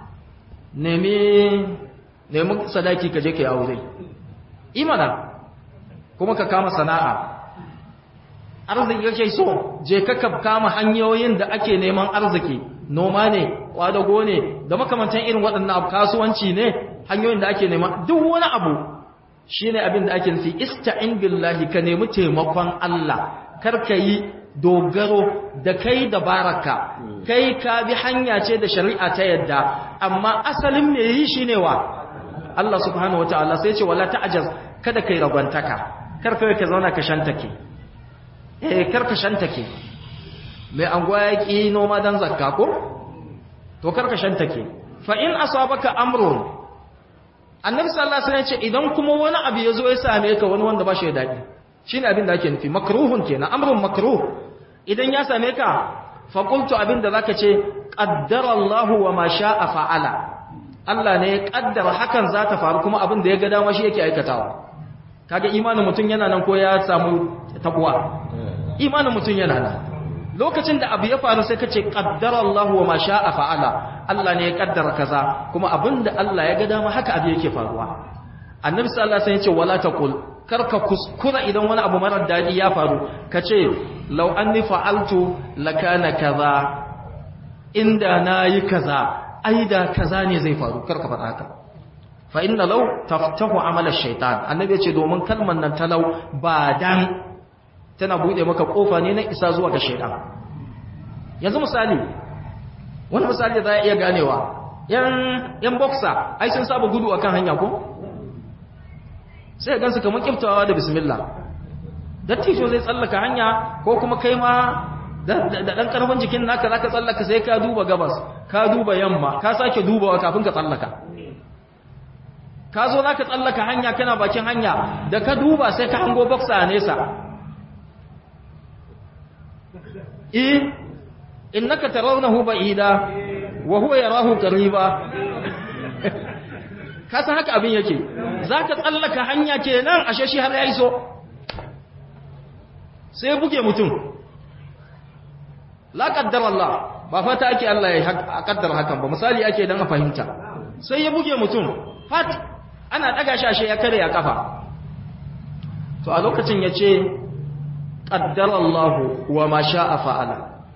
nemi sadaki ka je kai aure imana kuma ka kama sana'a arziki kake so je ka kama hanyoyin da ake neman arziki noma ne kwadago ne da makamantan irin waɗannan abu kasuwanci ne hanyoyin da ake nema duk wani abu shine abin da ake nufi ista'in billahi ka nemi taimakon Allah kar ka yi dogaro da kai da baraka kai ka bi hanya ce da shari'a ta yadda amma asalin me yi shine wa Allah subhanahu wataala sai ce wala ta'jaz kada kai ragwantaka kar kai ka zauna ka shantake kar ka shantake mai anguwa ya ƙi noma don zakka ko to karkashin take fa in asabaka amrun annabi sallallahu alaihi wasallam ce idan kuma wani abu ya zo ya same ka wani wanda ba shi da daɗi shine abin da ake nufi makruhun kenan amrun makruh idan ya same ka fa qultu abin da zaka ce qaddara Allahu wa ma sha'a fa'ala Allah ne ya kaddara hakan za ta faru kuma abin da ya ga dama shi yake aikatawa kaga imanin mutum yana nan ko ya samu takwa imanin mutum yana nan lokacin da abu ya faru sai kace qaddara Allahu wa ma sha'a fa'ala Allah ne ya kaddara kaza kuma abin da Allah ya ga dama haka abu yake faruwa annabi sallallahu alaihi wasallam ya ce wala taqul karka kuskura idan wani abu marar dadi ya faru kace law anni fa'altu lakana kaza inda nayi kaza aida kaza ne zai faru karka faɗa haka fa inna law taftahu amal ash-shaytan annabi yace domin kalmar nan talau ba dan tana bude maka kofa ne na isa zuwa ga shaytan yanzu misali wani misali da za a iya ganewa yan boxer ai sun saba gudu akan hanya ko sai gansu kamar kiftawa da bismillah dattijo zai tsallaka hanya ko kuma kai ma da dan karfin jikin naka zaka tsallaka sai ka duba gabas ka duba yamma ka sake dubawa kafin ka tsallaka ka zo zaka tsallaka hanya kana bakin hanya da ka duba sai ka hango boxer a nesa innaka tarawnahu ba'ida wa huwa yarahu qariba ka san haka abin yake zaka tsallaka hanya kenan ashe shi har ya iso sai buge mutum la qaddara Allah ba fata ake Allah ya kaddara hakan ba misali ake dan a fahimta sai ya buge mutum fat ana daga shashe ya kare ya kafa to a lokacin yace qaddara Allah wa ma sha'a fa'ala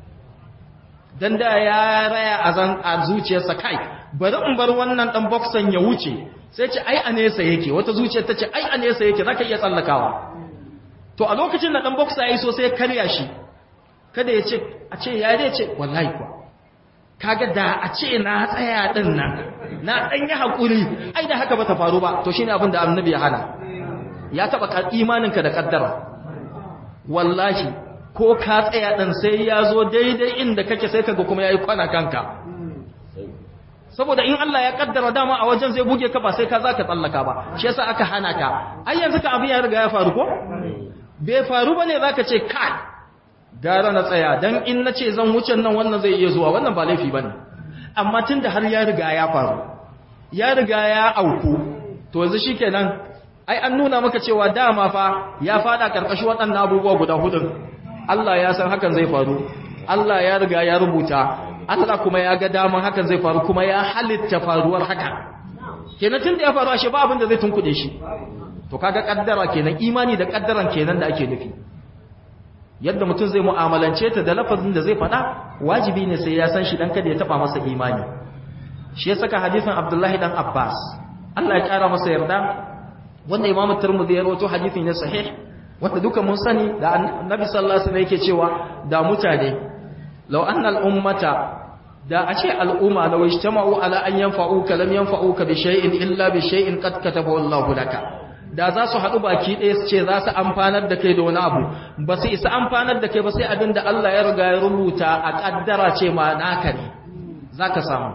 dan da ya raya a zuciyarsa kai bari in bar wannan dan boxan ya wuce sai ce ai a nesa yake wata zuciyar ta ce ai a nesa yake zaka iya tsallakawa to a lokacin da dan boxer yayi so sai ya karya shi kada ya ce a ce ya dai ce wallahi kuwa kaga da a ce na tsaya din nan na dan yi hakuri ai da haka bata faru ba to shine abin da annabi ya hana ya taba imaninka da kaddara wallahi ko ka tsaya dan sai ya zo daidai inda kake sai kaga kuma yayi kwana kanka saboda in Allah ya kaddara dama a wajen zai buge ka ba sai ka zaka tsallaka ba shi yasa aka hana ka ai yanzu ka abin ya riga ya faru ko bai faru bane zaka ce kai gara na tsaya dan in nace zan wuce nan wannan zai iya zuwa wannan ba laifi bane amma tunda har ya riga ya faru ya riga ya auku to yanzu shikenan ai an nuna maka cewa dama fa ya fada karkashin waɗannan abubuwa guda hudun Allah ya san hakan zai faru Allah ya riga ya rubuta Allah kuma ya ga daman hakan zai faru kuma ya halitta faruwar haka kenan tunda ya faru ashe ba abin da zai tunkuɗe shi to kaga kaddara kenan imani da kaddaran kenan da ake nufi yadda mutum zai mu'amalance ta da lafazin da zai faɗa wajibi ne sai ya san shi dan kada ya taba masa imani shi ya saka hadisin Abdullahi dan Abbas Allah ya kara masa yarda wanda Imam Tirmidhi ya rawaito hadisi ne sahih wanda duka mun sani da Annabi sallallahu alaihi wasallam yake cewa da mutane law anna al-ummata da a ce al'umma law ijtama'u ala an yanfa'uka lam yanfa'uka bi shay'in illa bi shay'in qad katabahu Allahu laka da za su haɗu baki ɗaya su ce za su amfanar da kai da wani abu ba su isa amfanar da kai ba sai abin da Allah ya riga ya rubuta a ƙaddara ce ma naka ne za ka samu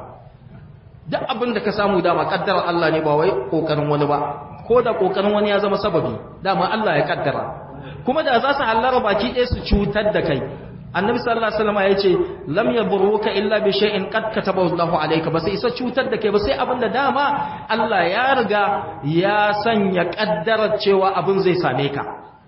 duk abin da ka samu dama ƙaddarar Allah ne ba wai ƙoƙarin wani ba ko da ƙoƙarin wani ya zama sababi dama Allah ya ƙaddara kuma da za su hallara baki ɗaya su cutar da kai annabi sallallahu alaihi wasallam ya ce lam yadurruka illa bi shay'in qad katabahu Allahu alayka ba sai isa cutar da kai ba sai abinda dama Allah ya riga ya sanya kaddarar cewa abin zai same ka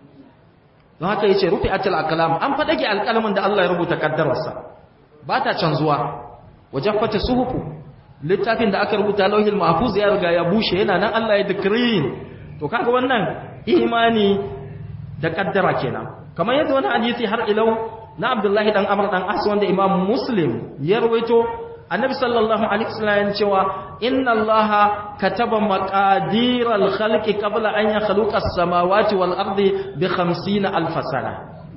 don haka yace rufi'atul aqlam an fadage alqalamin da Allah ya rubuta kaddararsa ba ta canzuwa wajaffata suhufu littafin da aka rubuta lauhil mahfuz ya riga ya bushe yana nan Allah ya decree to kaga wannan imani da kaddara kenan kamar yadda wani hadisi har ilau na Abdullahi dan Amr dan As wanda Imam Muslim ya rawaito Annabi sallallahu alaihi wasallam cewa inna Allaha kataba maqadir al-khalqi qabla an yakhluqa as-samawati wal ardi bi 50,000 sana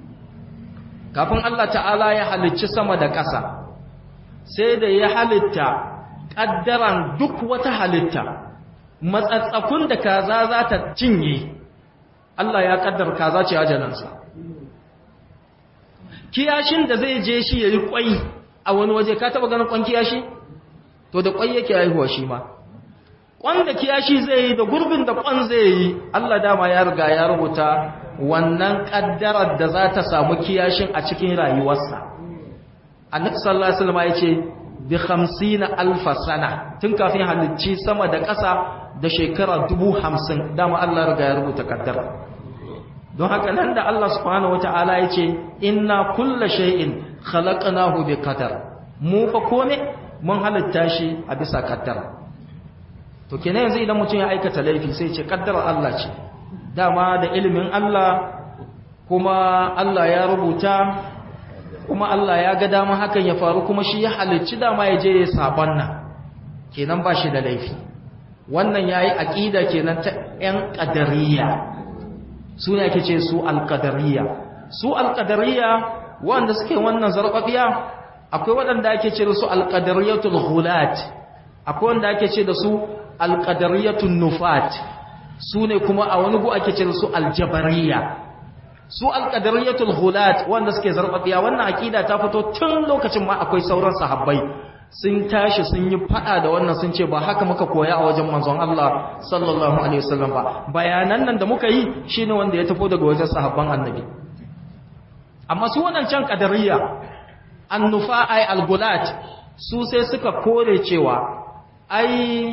kafin Allah ta'ala ya halicci sama da ƙasa sai da ya halitta kaddaran duk wata halitta matsatsakun da kaza za ta cinye Allah ya kaddar kaza ce ajalansa kiyashin da zai je shi yayi kwai a wani waje ka taba ganin kwan kiyashi to da kwai yake haihuwa shi ma kwan da kiyashi zai yi da gurbin da kwan zai yi Allah dama ya riga ya rubuta wannan kaddarar da za ta samu kiyashin a cikin rayuwarsa annabi sallallahu alaihi wasallam yace bi 50,000 sana tun kafin halicci sama da ƙasa da shekara 50,000 dama Allah riga ya rubuta kaddara don haka nan da Allah subhanahu wataala yace inna kulla shay'in khalaqnahu bi qadar mu fa kome mun halitta shi a bisa kaddara to kenan yanzu idan mutum ya aikata laifi sai ce kaddarar Allah ce dama da ilimin Allah kuma Allah ya rubuta kuma Allah ya ga dama hakan ya faru kuma shi ya halicci dama ya je ya saban nan kenan ba shi da laifi wannan yayi aqida kenan ta ƴan qadariyya su ne ake ce su alqadariyya su alqadariyya wanda suke wannan zarfafiya akwai waɗanda ake ce da su alqadariyatul ghulat akwai wanda ake ce da su alqadariyatun nufat su ne kuma a wani gu ake ce da su aljabariya su alqadariyatul ghulat wanda suke zarfafiya wannan akida ta fito tun lokacin ma akwai sauran sahabbai sun tashi sun yi fada da wannan sun ce ba haka muka koya a wajen manzon Allah sallallahu alaihi wasallam ba bayanan nan da muka yi shine wanda ya tafi daga wajen sahabban annabi amma su wannan can qadariya annufa ay algulat su sai suka kore cewa ai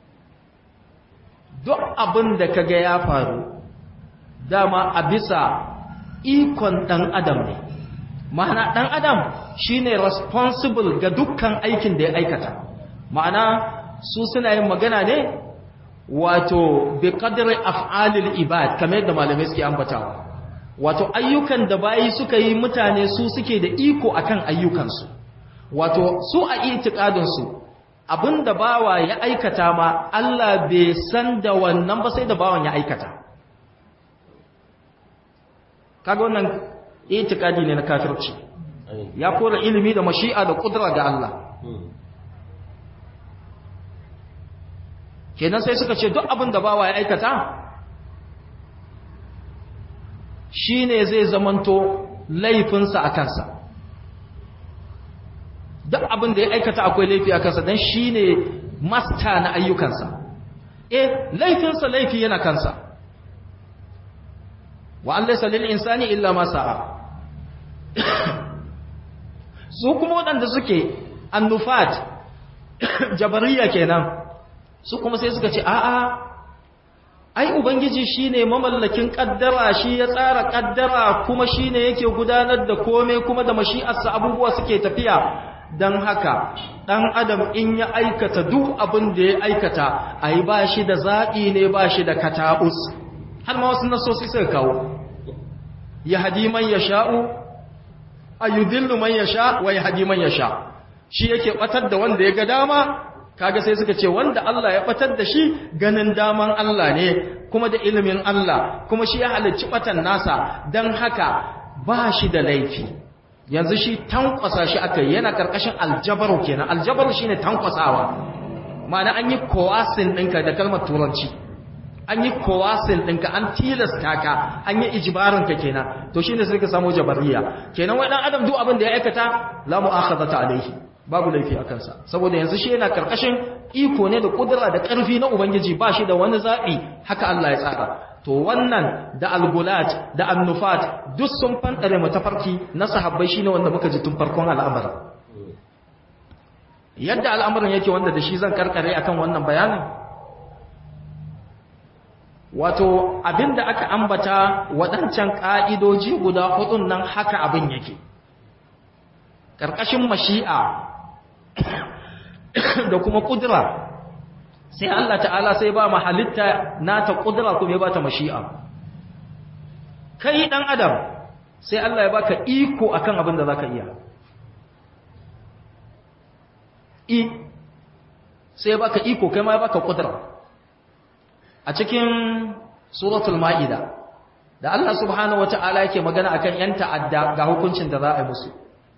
duk abin da kaga ya faru dama a bisa ikon dan adam ne ma'ana dan adam shine responsible ga dukkan aikin da ya aikata ma'ana su suna yin magana ne wato bi qadri af'alil ibad kamar yadda malamai suke ambatawa wato ayyukan da bayi suka yi mutane su suke da iko akan ayyukansu wato su a itikadinsu abinda bawa ya aikata ma Allah bai san da wannan ba sai da bawan ya aikata kaga wannan itikadi ne na kafirci ya kora ilimi da mashi'a da kudura ga Allah kenan sai suka ce duk abin da bawa ya aikata shine zai zamanto laifinsa a kansa duk abin da ya aikata akwai laifi a kansa don shine masta na ayyukansa laifinsa laifi yana kansa wa an laysa lil insani illa ma sa'a su kuma waɗanda suke annufat jabariya kenan su kuma sai suka ce a'a ai ubangiji shine mamallakin kaddara shi ya tsara kaddara kuma shine yake gudanar da komai kuma da mashi'arsa abubuwa suke tafiya dan haka dan adam in ya aikata duk abin da ya aikata ai ba shi da zabi ne ba shi da katabus har ma wasu nasosi sai kawo yahdi man yasha'u ayudillu man yasha wa yahdi man yasha shi yake batar da wanda ya ga dama kaga sai suka ce wanda Allah ya batar da shi ganin daman Allah ne kuma da ilimin Allah kuma shi ya halicci batan nasa dan haka ba shi da laifi yanzu shi tankwasa shi akai yana karkashin aljabaru kenan aljabaru shine tankwasawa ma'ana an yi kowasin ɗinka da kalmar turanci an yi kowasin ɗinka an tilasta ka an yi ijibarinka kenan to shine sai ka samu jabariya kenan wai dan adam duk abin da ya aikata la mu'akhadata alaihi babu laifi a kansa saboda yanzu shi yana karkashin iko ne da kudura da ƙarfi na ubangiji ba shi da wani zaɓi haka Allah ya tsara to wannan da algulat da annufat duk sun fantare matafarki na sahabbai shine wanda muka ji tun farkon al'amarin yadda al'amarin yake wanda da shi zan karkare akan wannan bayanin wato abinda aka ambata waɗancan ƙa'idoji guda hudun nan haka abin yake ƙarƙashin mashi'a da kuma kudura sai Allah ta'ala sai ba mu halitta nata kudura kuma ya bata mashi'a kai dan adam sai Allah ya baka iko akan abin da zaka iya sai ya baka iko kai ma ya baka kudura a cikin suratul maida da Allah subhanahu wata'ala yake magana akan yan ta'adda ga hukuncin da za a yi musu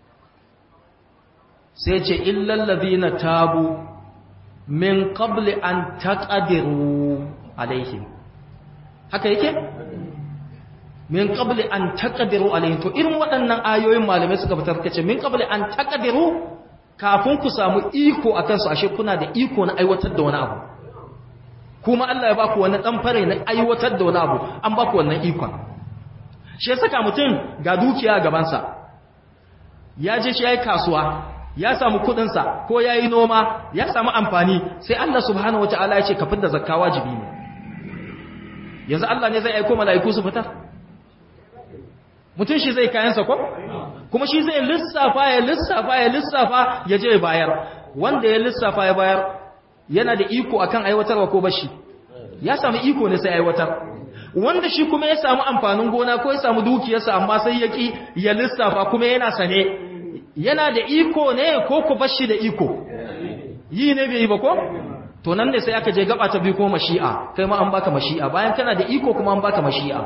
sai ce illal ladina tabu min qabli an taqdiru alaihim haka yake min qabli an taqdiru alayhi to irin waɗannan ayoyin malamai suka fitar kace min qabli an taqdiru kafin ku samu iko akan su ashe kuna da iko na aiwatar da wani abu kuma Allah ya baku wani dan fare na aiwatar da wani abu an baku wannan ikon shi saka mutum ga dukiya gaban sa ya je shi yayi kasuwa ya samu kudin sa ko yayi noma ya samu amfani sai Allah subhanahu wataala ya ce ka fitar da zakka wajibi ne yanzu Allah ne zai aika mala'iku su fitar mutum shi zai kayansa ko kuma shi zai lissafa ya je bayar wanda ya lissafa ya bayar yana da iko akan aiwatarwa ko bashi ya samu iko ne sai aiwatar wanda shi kuma ya samu amfanin gona ko ya samu dukiyarsa amma sai ya ki ya lissafa kuma yana sane yana da iko ne ko ku bashi da iko yi ne bai yi ba ko to nan ne sai aka je gaba ta biyu ko mashi'a kai ma an baka mashi'a bayan kana da iko kuma an baka mashi'a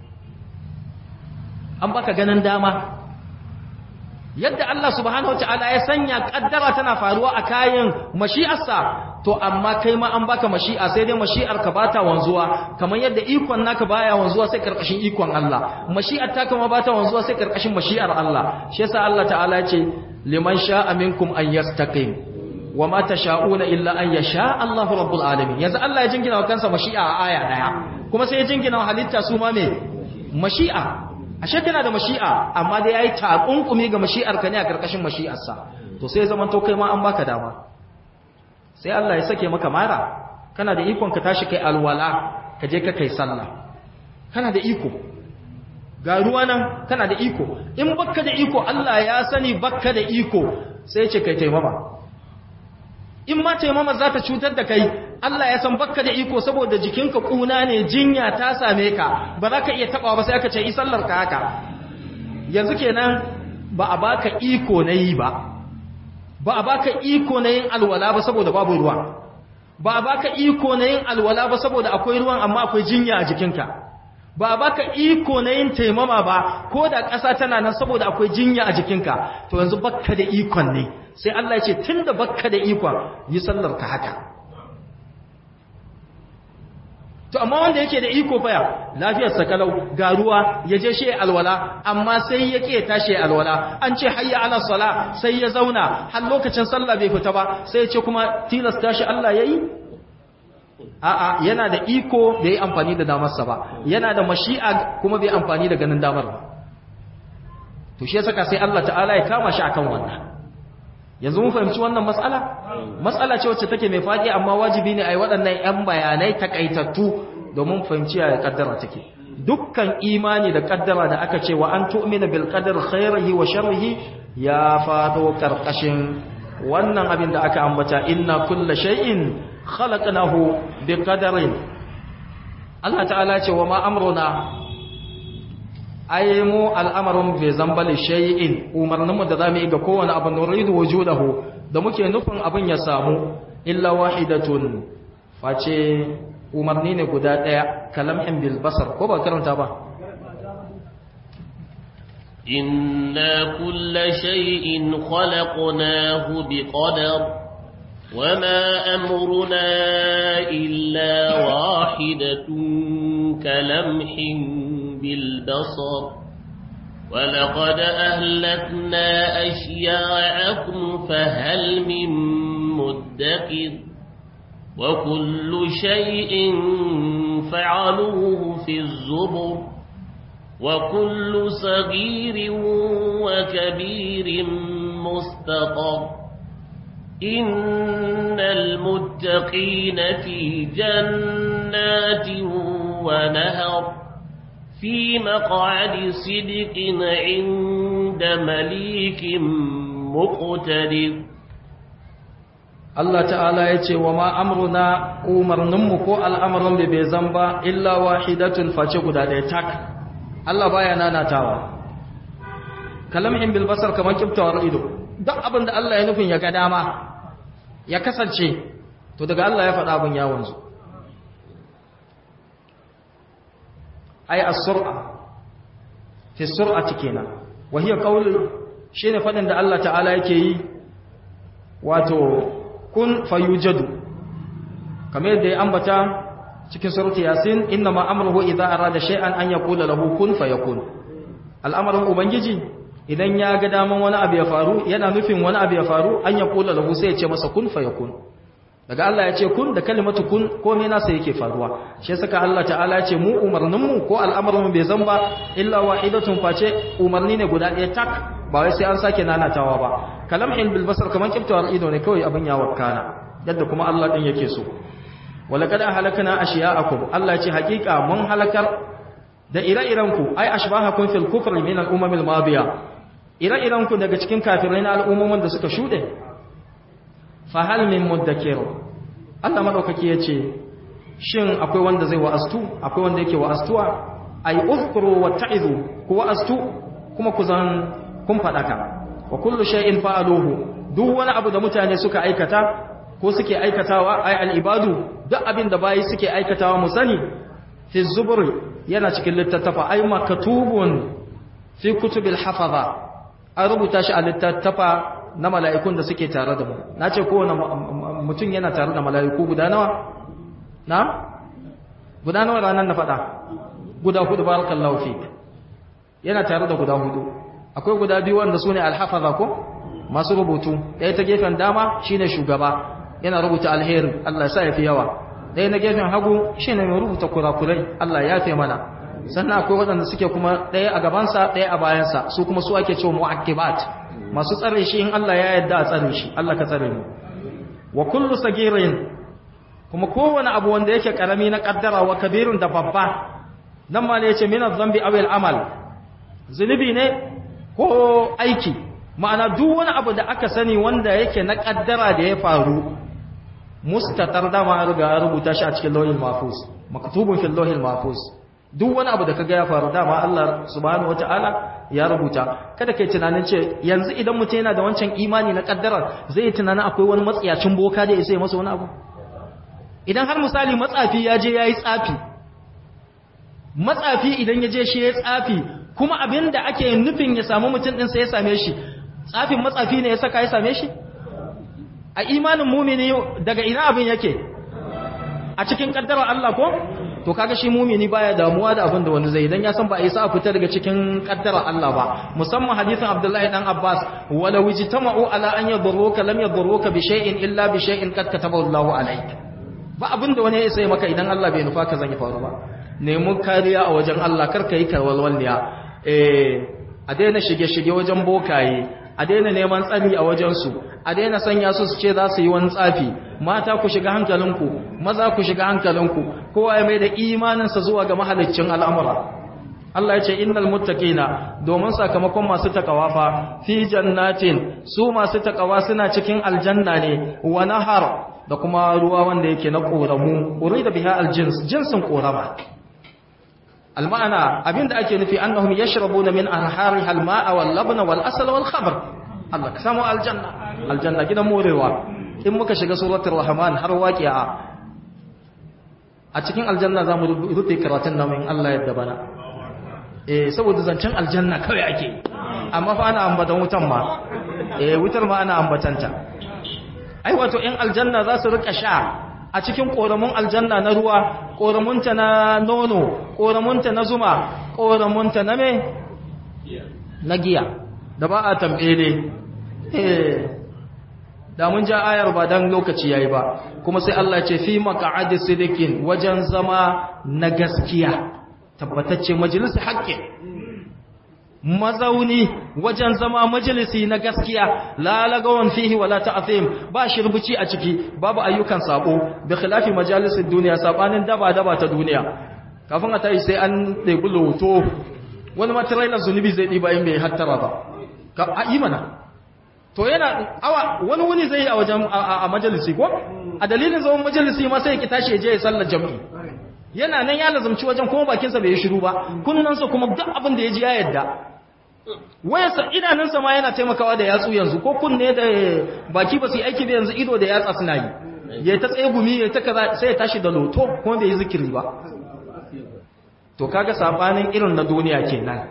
an baka ganin dama yadda Allah subhanahu wataala ya sanya kaddara tana faruwa a kayan mashi'arsa to amma kai ma an baka mashi'a sai dai mashi'ar ka bata wanzuwa kamar yadda ikon naka baya wanzuwa sai karkashin ikon Allah mashi'ar ta kuma bata wanzuwa sai karkashin mashi'ar Allah shi yasa Allah ta'ala ya ce liman sha'a minkum an yastaqim wama tasha'una illa an yasha Allahu rabbul alamin yanzu Allah ya jingina wa kansa mashi'a a aya daya kuma sai ya jingina wa halitta su ma me mashi'a ashe kana da mashi'a amma dai yayi takunkumi ga mashi'ar ka ne a karkashin mashi'arsa to sai zaman to kai ma an baka dama sai Allah ya sake maka mara kana da ikon ka tashi kai alwala ka je ka kai sallah kana da iko ga ruwa nan kana da iko in bakka da iko Allah ya sani bakka da iko sai ya ce kai taimama in ma taimama za ta cutar da kai Allah ya san bakka da iko saboda jikinka kuna ne jinya ta same ka ba za ka iya tabawa ba sai aka ce yi sallar ka haka yanzu kenan ba a baka iko na yi ba ba a baka iko na yin alwala ba saboda babu ruwa ba a baka iko na yin alwala ba saboda akwai ruwan amma akwai jinya a jikinka ba a baka iko na yin taimama ba ko da ƙasa tana nan saboda akwai jinya a jikinka to yanzu bakka da ikon ne sai Allah ya ce tunda bakka da ikon yi sallar ka haka to amma wanda yake da iko faya lafiyar sa kalau ga ruwa ya je shi alwala amma sai yake tashi alwala an ce hayya ala sala sai ya zauna har lokacin sallah bai fita ba sai ya ce kuma tilasta shi Allah yayi a'a yana da iko bai amfani da damar sa ba yana da mashi'a kuma bai amfani da ganin damar ba to shi yasa sai Allah ta'ala ya kama shi akan wannan yanzu mun fahimci wannan matsala ce wacce take mai fadi amma wajibi ne ai waɗannan ƴan bayanai takaitattu domin fahimci ya kaddara take dukkan imani da kaddara da aka ce wa an tu'mina bil qadar khairihi wa sharrihi ya fado karkashin wannan abin da aka ambata inna kulla shay'in khalaqnahu bi qadarin Allah ta'ala ce wa ma amruna ai mu al'amarin bai zambali shay'in umarninmu da zamu yi ga kowane abu nuridu wujudahu da muke nufin abin ya samu illa wahidatun face umarni ne guda daya kalamhin bil basar ko ba karanta ba inna kulla shay'in khalaqnahu biqadar wama amruna illa wahidatun kalamhin بالبصر ولقد أهلكنا أشياعكم فهل من مدكر وكل شيء فعلوه في الزبر وكل صغير وكبير مستطر إن المتقين في جنات ونهر في مقعد صدق عند مليك مقتدر Allah ta'ala ya ce wa ma amruna umarninmu ko al'amuran da bai zamba illa wahidatun face guda ɗaya tak Allah baya nanatawa kalamhin bil basar kamar kiftawar ido duk abin da Allah ya nufin ya ga dama ya kasance to daga Allah ya faɗa abin ya wanzu ay as-sur'a fi sur'ati kenan wa hiya qawl shine fadin da Allah ta'ala yake yi wato kun fayujadu kamar yadda ya ambata cikin surati yasin innama amruhu idza arada shay'an an yaqula lahu kun fayakun al'amarin ubangiji idan ya ga daman wani abu ya faru yana nufin wani abu ya faru an yaqula lahu sai ya ce masa kun fayakun daga Allah ya ce kun da kalimatu kun komai nasa yake faruwa shi saka Allah ta'ala ya ce mu umarninmu ko al'amarin bai zan ba illa wahidatun face umarni ne guda ɗaya tak ba wai sai an sake nanatawa ba kalamhin bil basar kaman kiftawar ido ne kawai abin ya wakana yadda kuma Allah din yake so walaqad ahlakna ashiya'akum Allah ya ce hakika mun halakar da ire-irenku ai ashbahakum fil kufri min al-umam al-madiya ire-irenku daga cikin kafirai na al'ummomin da suka shude fahal min muddakir Allah madaukaki yace shin akwai wanda zai wa'astu akwai wanda yake wa'astuwa ay uzkuru wa ta'izu ku wa'astu kuma ku zan kun fadaka wa kullu shay'in fa'aluhu duk wani abu da mutane suka aikata ko suke aikatawa ay al-ibadu duk abin da bayi suke aikatawa mu sani fi zubur yana cikin littattafa ay maktubun fi kutubil hafaza an rubuta shi a littattafa na mala'ikun da suke tare da mu na ce kowane mutum yana tare da mala'iku guda nawa na? guda nawa ranar na faɗa guda hudu barakallahu fi yana tare da guda hudu akwai guda biyu wanda su ne alhafaza ko masu rubutu ɗaya ta gefen dama shine shugaba yana rubuta alheri Allah sa ya fi yawa ɗaya na gefen hagu shine mai rubuta kurakurai Allah ya fi mana sannan akwai waɗanda suke kuma ɗaya a gabansa ɗaya a bayansa su kuma su ake cewa mu'aqibat masu tsare shi in Allah ya yarda a tsare shi Allah ka tsare mu wa kullu sagirin kuma kowane abu wanda yake karami na kaddara wa kabirun da babba nan ma ne yace min adh-dhanbi aw al-amal zunubi ne ko aiki ma'ana duk wani abu da aka sani wanda yake na kaddara da ya faru mustatar da ma riga rubuta shi a cikin lawhil mahfuz maktubun fil lawhil mahfuz duk wani abu da kaga ya faru dama Allah subhanahu wataala ya rubuta kada kai tunanin ce yanzu idan mutum yana da wancan imani na kaddara zai tunanin akwai wani matsiyacin boka da ya sai masa wani abu idan har misali matsafi ya je yayi tsafi matsafi idan ya je shi yayi tsafi kuma abinda ake nufin ya samu mutum din sai ya same shi tsafin matsafi ne ya saka ya same shi a imanin mumini daga ina abin yake a cikin kaddara Allah ko to kaga shi mumini baya damuwa da abin da wani zai dan ya san ba a yi sa fita daga cikin kaddara Allah ba musamman hadisin Abdullahi dan Abbas wala wajtama'u ala an yadurruka lam yadurruka bi shay'in illa bi shay'in qad katabahu Allahu alayk ba abin da wani ya sai maka idan Allah bai nufa ka zan yi faru ba nemi kariya a wajen Allah karka yi karwalwalliya a daina shige-shige wajen bokaye a daina neman tsari a wajensu a daina sanya su ce za su yi wani tsafi mata ku shiga hankalinku maza ku shiga hankalinku kowa ya mai da imaninsa zuwa ga mahaliccin al'amura Allah ya ce innal muttaqina domin sakamakon masu takawa fa fi jannatin su masu takawa suna cikin aljanna ne wa nahar da kuma ruwa wanda yake na koramu urida biha aljins jinsin korama المعنى abinda ake nufi annahum yashrabuna min anhariha alma'a wal labna wal asal wal khamr Allah ka samu aljanna gidan morewa in muka shiga suratul rahman har waqi'a a cikin aljanna zamu rufe karatun namu in Allah ya yarda bana saboda zancen aljanna kawai ake amma fa ana ambatan wutan ma wutar ma ana ambatanta ai wato in aljanna za su rika sha a cikin ƙoramun aljanna na ruwa ƙoramunta na nono ƙoramunta na zuma ƙoramunta na me na giya da ba a tambele da mun ja ayar ba dan lokaci yayi ba kuma sai Allah ce fi maq'adi sidikin wajen zama na gaskiya tabbatacce majalisi haƙƙi mazauni wajen zama majalisi na gaskiya la lagawan fihi wala ta'thim ba shirbuci a ciki babu ayyukan sako bi khilafi majalisid duniya sabanin daba ta duniya kafin a tayi sai an ɗebi loto wani material zunubi zai diba in bai hattara ba ka yi mana to yana wani zai yi a wajen a majalisi ko a dalilin zaman majalisi ma sai ya ki tashi ya je ya sallar jami'i yana nan ya lazumci wajen kuma bakinsa bai yi shiru ba kunnansa kuma duk abin da ya ji ya yadda wayarsa idanunsa ma yana taimakawa da yatsu yanzu ko kunne da baki ba su yi aiki da yanzu ido da yatsa suna yi ya ta tsaye gumi ya ta kaza sai ya tashi da loto kuma bai yi zikiri ba to kaga sabanin irin na duniya kenan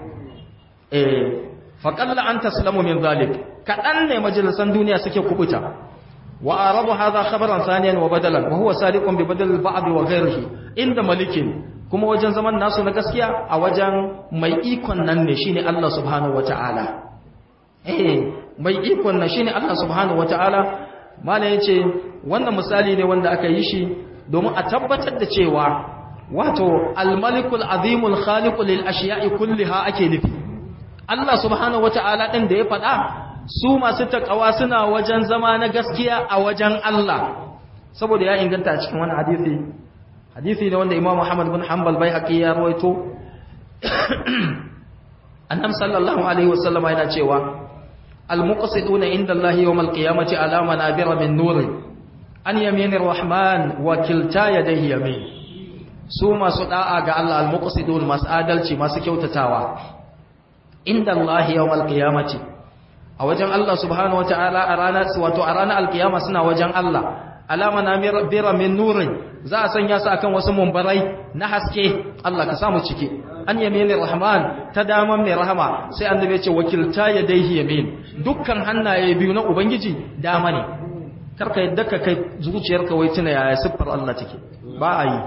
faqalla an taslamu min zalik kadan ne majalisan duniya suke kubuta wa arabu hadha khabaran thaniyan wa badalan wa huwa sadiqun bi badal al-ba'd wa ghayrihi inda malikin kuma wajen zaman nasu na gaskiya a wajen mai ikon nan ne shine Allah subhanahu wataala mai ikon nan shine Allah subhanahu wataala mallan yace wannan misali ne wanda aka yi shi domin a tabbatar da cewa wato al-malikul azimul khaliqu lil ashiya'i kulliha ake nufi Allah subhanahu wataala din da ya faɗa su masu takawa suna wajen zama na gaskiya a wajen Allah saboda ya inganta a cikin wani hadisi ne wanda Imam Muhammad bin Hanbal Baihaqi ya rawaito annabi sallallahu alaihi wasallam yana cewa al-muqsiduna inda Allah yawm al-qiyamati ala manabira min nur an yaminir rahman wa kilta yadayhi yamin su masu da'a ga Allah al-muqsidun masu adalci masu kyautatawa inda Allah yawm al-qiyamati a wajen Allah subhanahu wataala a ranar alkiyama suna wajen Allah alama na bira min nurin za a sanya su akan wasu mumbarai na haske Allah ka samu ciki an yaminir rahman ta daman mai rahama sai annabi ya ce wakilta yadayhi yamin dukkan hannaye biyu na ubangiji dama ne karka yadda ka kai zuciyarka wai tuna yaya siffar Allah take ba a yi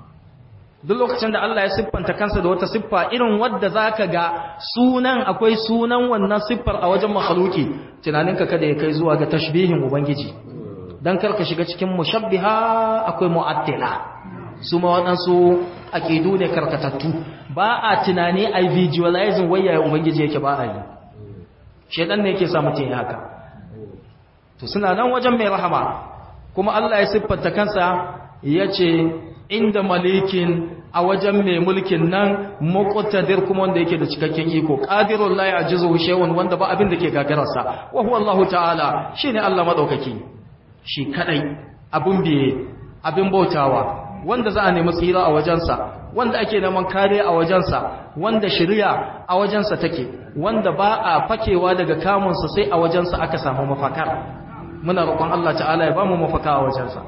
duk lokacin da Allah ya siffanta kansa da wata siffa irin wadda zaka ga sunan akwai sunan wannan siffar a wajen makhluki tunaninka kada ya kai zuwa ga tashbihin ubangiji dan karka shiga cikin mushabbiha akwai mu'attila su ma wadansu aqidu ne karkatattu ba a tunani ai visualizing waya ubangiji yake ba a yi shedan ne yake sa mutun haka to suna nan wajen mai rahama kuma Allah ya siffanta kansa yace inda malikin a wajen mai mulkin nan muqtadir kuma wanda yake da cikakken iko qadirul la ya'jizu shay'un wanda ba abin da ke gagararsa wa huwa Allahu ta'ala shine Allah madaukaki shi kadai abun biye abin bautawa wanda za a nemi tsira a wajensa wanda ake neman kare a wajensa wanda shari'a a wajensa take wanda ba a fakewa daga kamunsa sai a wajensa aka samu mafakar muna roƙon Allah ta'ala ya ba mu mafaka a wajensa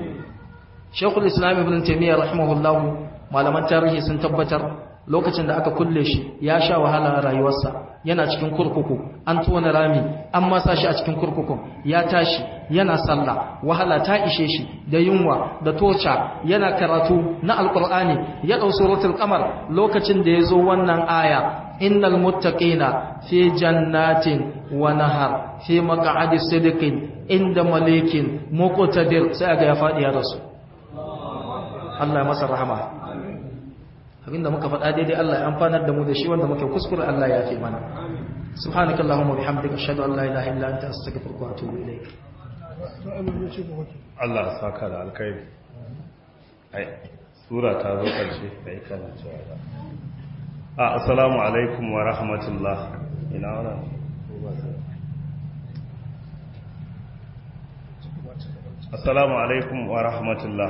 Sheikhul Islam Ibn Taymiyyah rahimahullahu malaman tarihi sun tabbatar lokacin da aka kulle shi ya sha wahala a rayuwarsa yana cikin kurkuku an tona rami an masa shi a cikin kurkuku ya tashi yana sallah wahala ta ishe shi da yunwa da tocha yana karatu na alqur'ani ya dau suratul qamar lokacin da yazo wannan aya innal muttaqina fi jannatin wa nahar fi maq'adi sidqin inda malikin muqtadir sai ga ya fadi ya rasu Allah ya masa rahama abinda muka faɗa daidai Allah ya amfanar da mu da shi wanda muke kuskure Allah ya yafe mana subhanakallahumma bihamdika ashhadu an la ilaha illa anta astaghfiruka wa atubu ilayk Allah ya saka da alkhairi ai sura ta zo karshe kai kana cewa assalamu alaikum wa rahmatullah ina wannan assalamu alaikum wa rahmatullah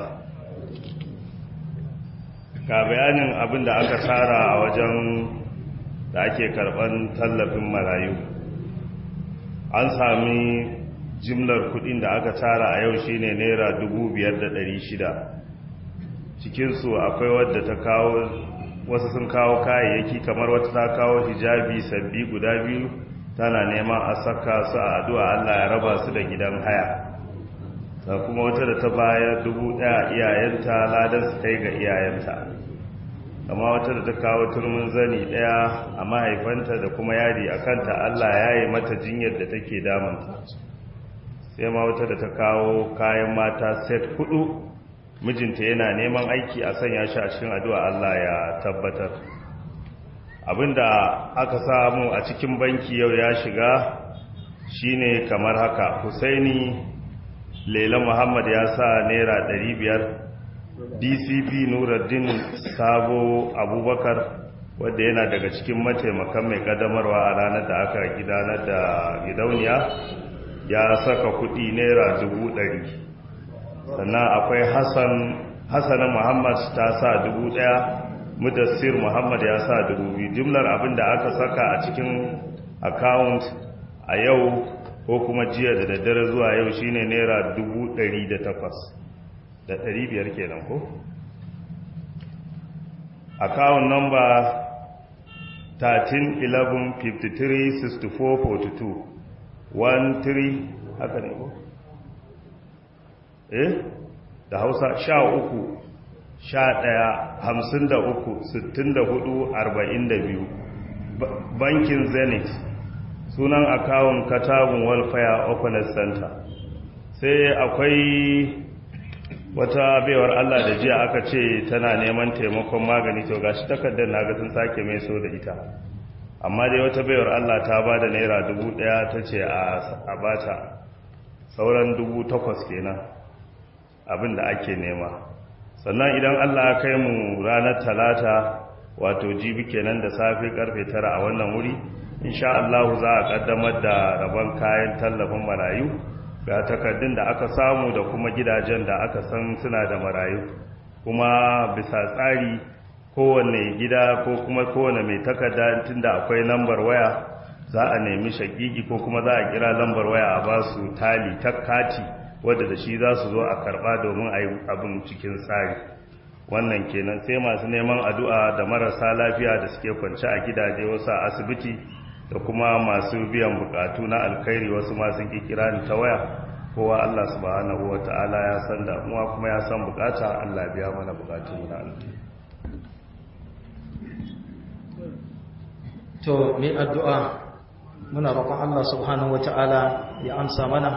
ga bayanin abin da aka tsara a wajen da ake karban tallafin marayu an sami jimlar kudin da aka tsara a yau shine naira 5,600 cikinsu akwai wadda ta kawo wasu sun kawo kayayyaki kamar wata ta kawo hijabi sabbi guda biyu tana neman a saka su a addu'a Allah ya raba su da gidan haya da kuma wata da ta bayar 1,000 iyayenta ladan su kai ga iyayenta amma wata da ta kawo turmin zani daya a mahaifanta da kuma yadi a kanta Allah ya yi mata jinyar da take damanta sai ma wata da ta kawo kayan mata set 4 mijinta yana neman aiki a sanya shi a cikin addu'a Allah ya tabbatar abinda aka samu a cikin banki yau ya shiga shine kamar haka Husaini Laila Muhammad ya sa naira 500 DCP Nuruddin Sabo Abubakar wanda yana daga cikin mataimakan mai kadamarwa a ranar da aka gudanar da gidauniya ya saka kudi naira 100 sannan akwai Hassan Muhammad ta sa 1000 Mudassir Muhammad ya sa 2000 jumlar abinda aka saka a cikin account a yau ko kuma jiya da daddare zuwa yau shine naira 108 da 500 kenan ko account number 1311536442 13 haka ne ko da Hausa 13 11 53 64 42 bankin Zenith, sunan akawun Katagun Welfare Openness Center. Sai akwai wata baiwar Allah da jiya aka ce tana neman taimakon magani, to gashi takardar naga sun sake mai so da ita, amma dai wata baiwar Allah ta ba da naira 1000 ta ce a bata sauran 8000 kenan abin da ake nema. Sannan idan Allah ya kai mu ranar Talata, wato jibi kenan da safe karfe 9 a wannan wuri, insha Allah za a kaddamar da rabon kayan tallafin marayu ga takardun da aka samu da kuma gidajen da aka san suna da marayu, kuma bisa tsari kowane gida ko kuma kowane mai takarda tunda akwai lambar waya za a nemi shakiki ko kuma za a kira lambar waya a ba su tali takkati wadda da shi za su zo a karba domin a yi abin cikin tsari. Wannan kenan. Sai masu neman addu'a da marasa lafiya da suke kwance a gidaje, wasu a asibiti, da kuma masu biyan bukatu na alkhairi, wasu masu kikira ni ta waya. Kowa Allah subhanahu wata'ala ya san damuwa kuma ya san bukata, Allah biya mana bukatu na alkhairi. To mai addu'a muna roƙon Allah subhanahu wata'ala ya amsa mana.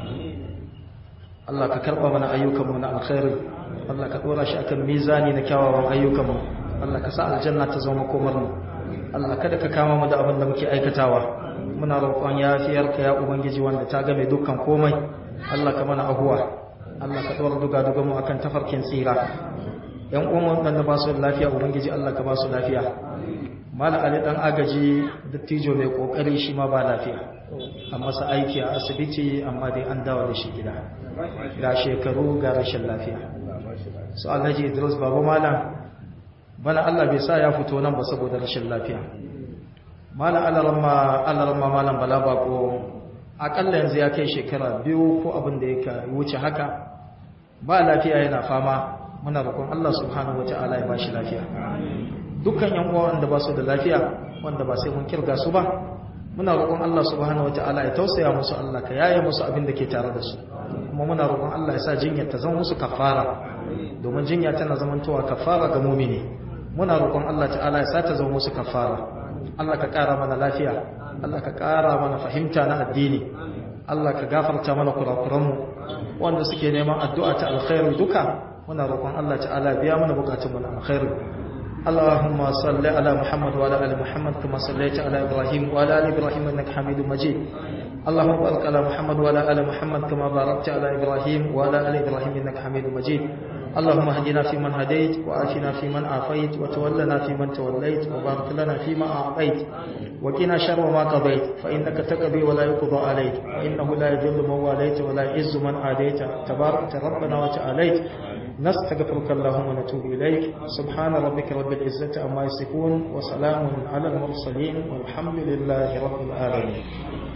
Allah ka karɓa mana ayyukanmu na alkhairi, Allah ka ɗora shi akan mizani na kyawawan ayyukanmu, Allah ka sa aljanna ta zama komarmu, Allah kada ka kama mu da abin da muke aikatawa. Muna roƙon yafiyarka ya Ubangiji wanda ta game dukkan komai, Allah ka mana ahuwa, Allah ka ɗora dugaduganmu akan tafarkin tsira. ‘Yan uwan waɗanda ba su da lafiya, Ubangiji Allah ka ba su lafiya. Mala Ali ɗan agaji dattijo mai ƙoƙari shi ma ba lafiya, an masa aiki a asibiti amma dai an dawo da shi gida, ga shekaru ga rashin lafiya. Su Alhaji Idris Babu Malam, bana Allah bai sa ya fito nan ba saboda rashin lafiya. Malam Alaramma Malam Bala Bako, akalla yanzu ya kai shekara 2 ko abin da ya wuce haka, ba lafiya yana fama. Muna roƙon Allah subhanahu wata'ala ya bashi lafiya. Dukkan yan uwa wanda ba su da lafiya, wanda ba sai mun kirga su ba, muna roƙon Allah subhanahu wata'ala ya tausaya musu, Allah ka yaye musu abin da ke tare da su, kuma muna roƙon Allah ya sa jinya ta zama musu kafara, domin jinya tana zamantowa kafara ga mumini. Muna roƙon Allah ta'ala ya sa ta zama musu kafara. Allah ka ƙara mana lafiya, Allah ka ƙara mana fahimta na addini, Allah ka gafarta mana kurakuranmu. Wanda suke neman addu'a ta alkhairu duka, muna roƙon Allah ta'ala biya mana bukatunmu na alkhairu. اللهم صل على محمد وعلى ال محمد كما صليت على ابراهيم وعلى ال ابراهيم انك حميد مجيد. اللهم بارك على محمد وعلى ال محمد كما باركت على ابراهيم وعلى ال ابراهيم انك حميد مجيد. اللهم اهدنا فيمن هديت وعافنا فيمن عافيت وتولنا فيمن توليت وبارك لنا فيما اعطيت وقنا شر ما قضيت فانك تقضي ولا يقضى عليك وانه لا يذل من واليت ولا يعز من عاديت تبارك ربنا وتعاليت. نستغفرك اللهم ونتوب إليك. سبحان ربك رب العزة عما يصفون وسلام على المرسلين والحمد لله رب العالمين.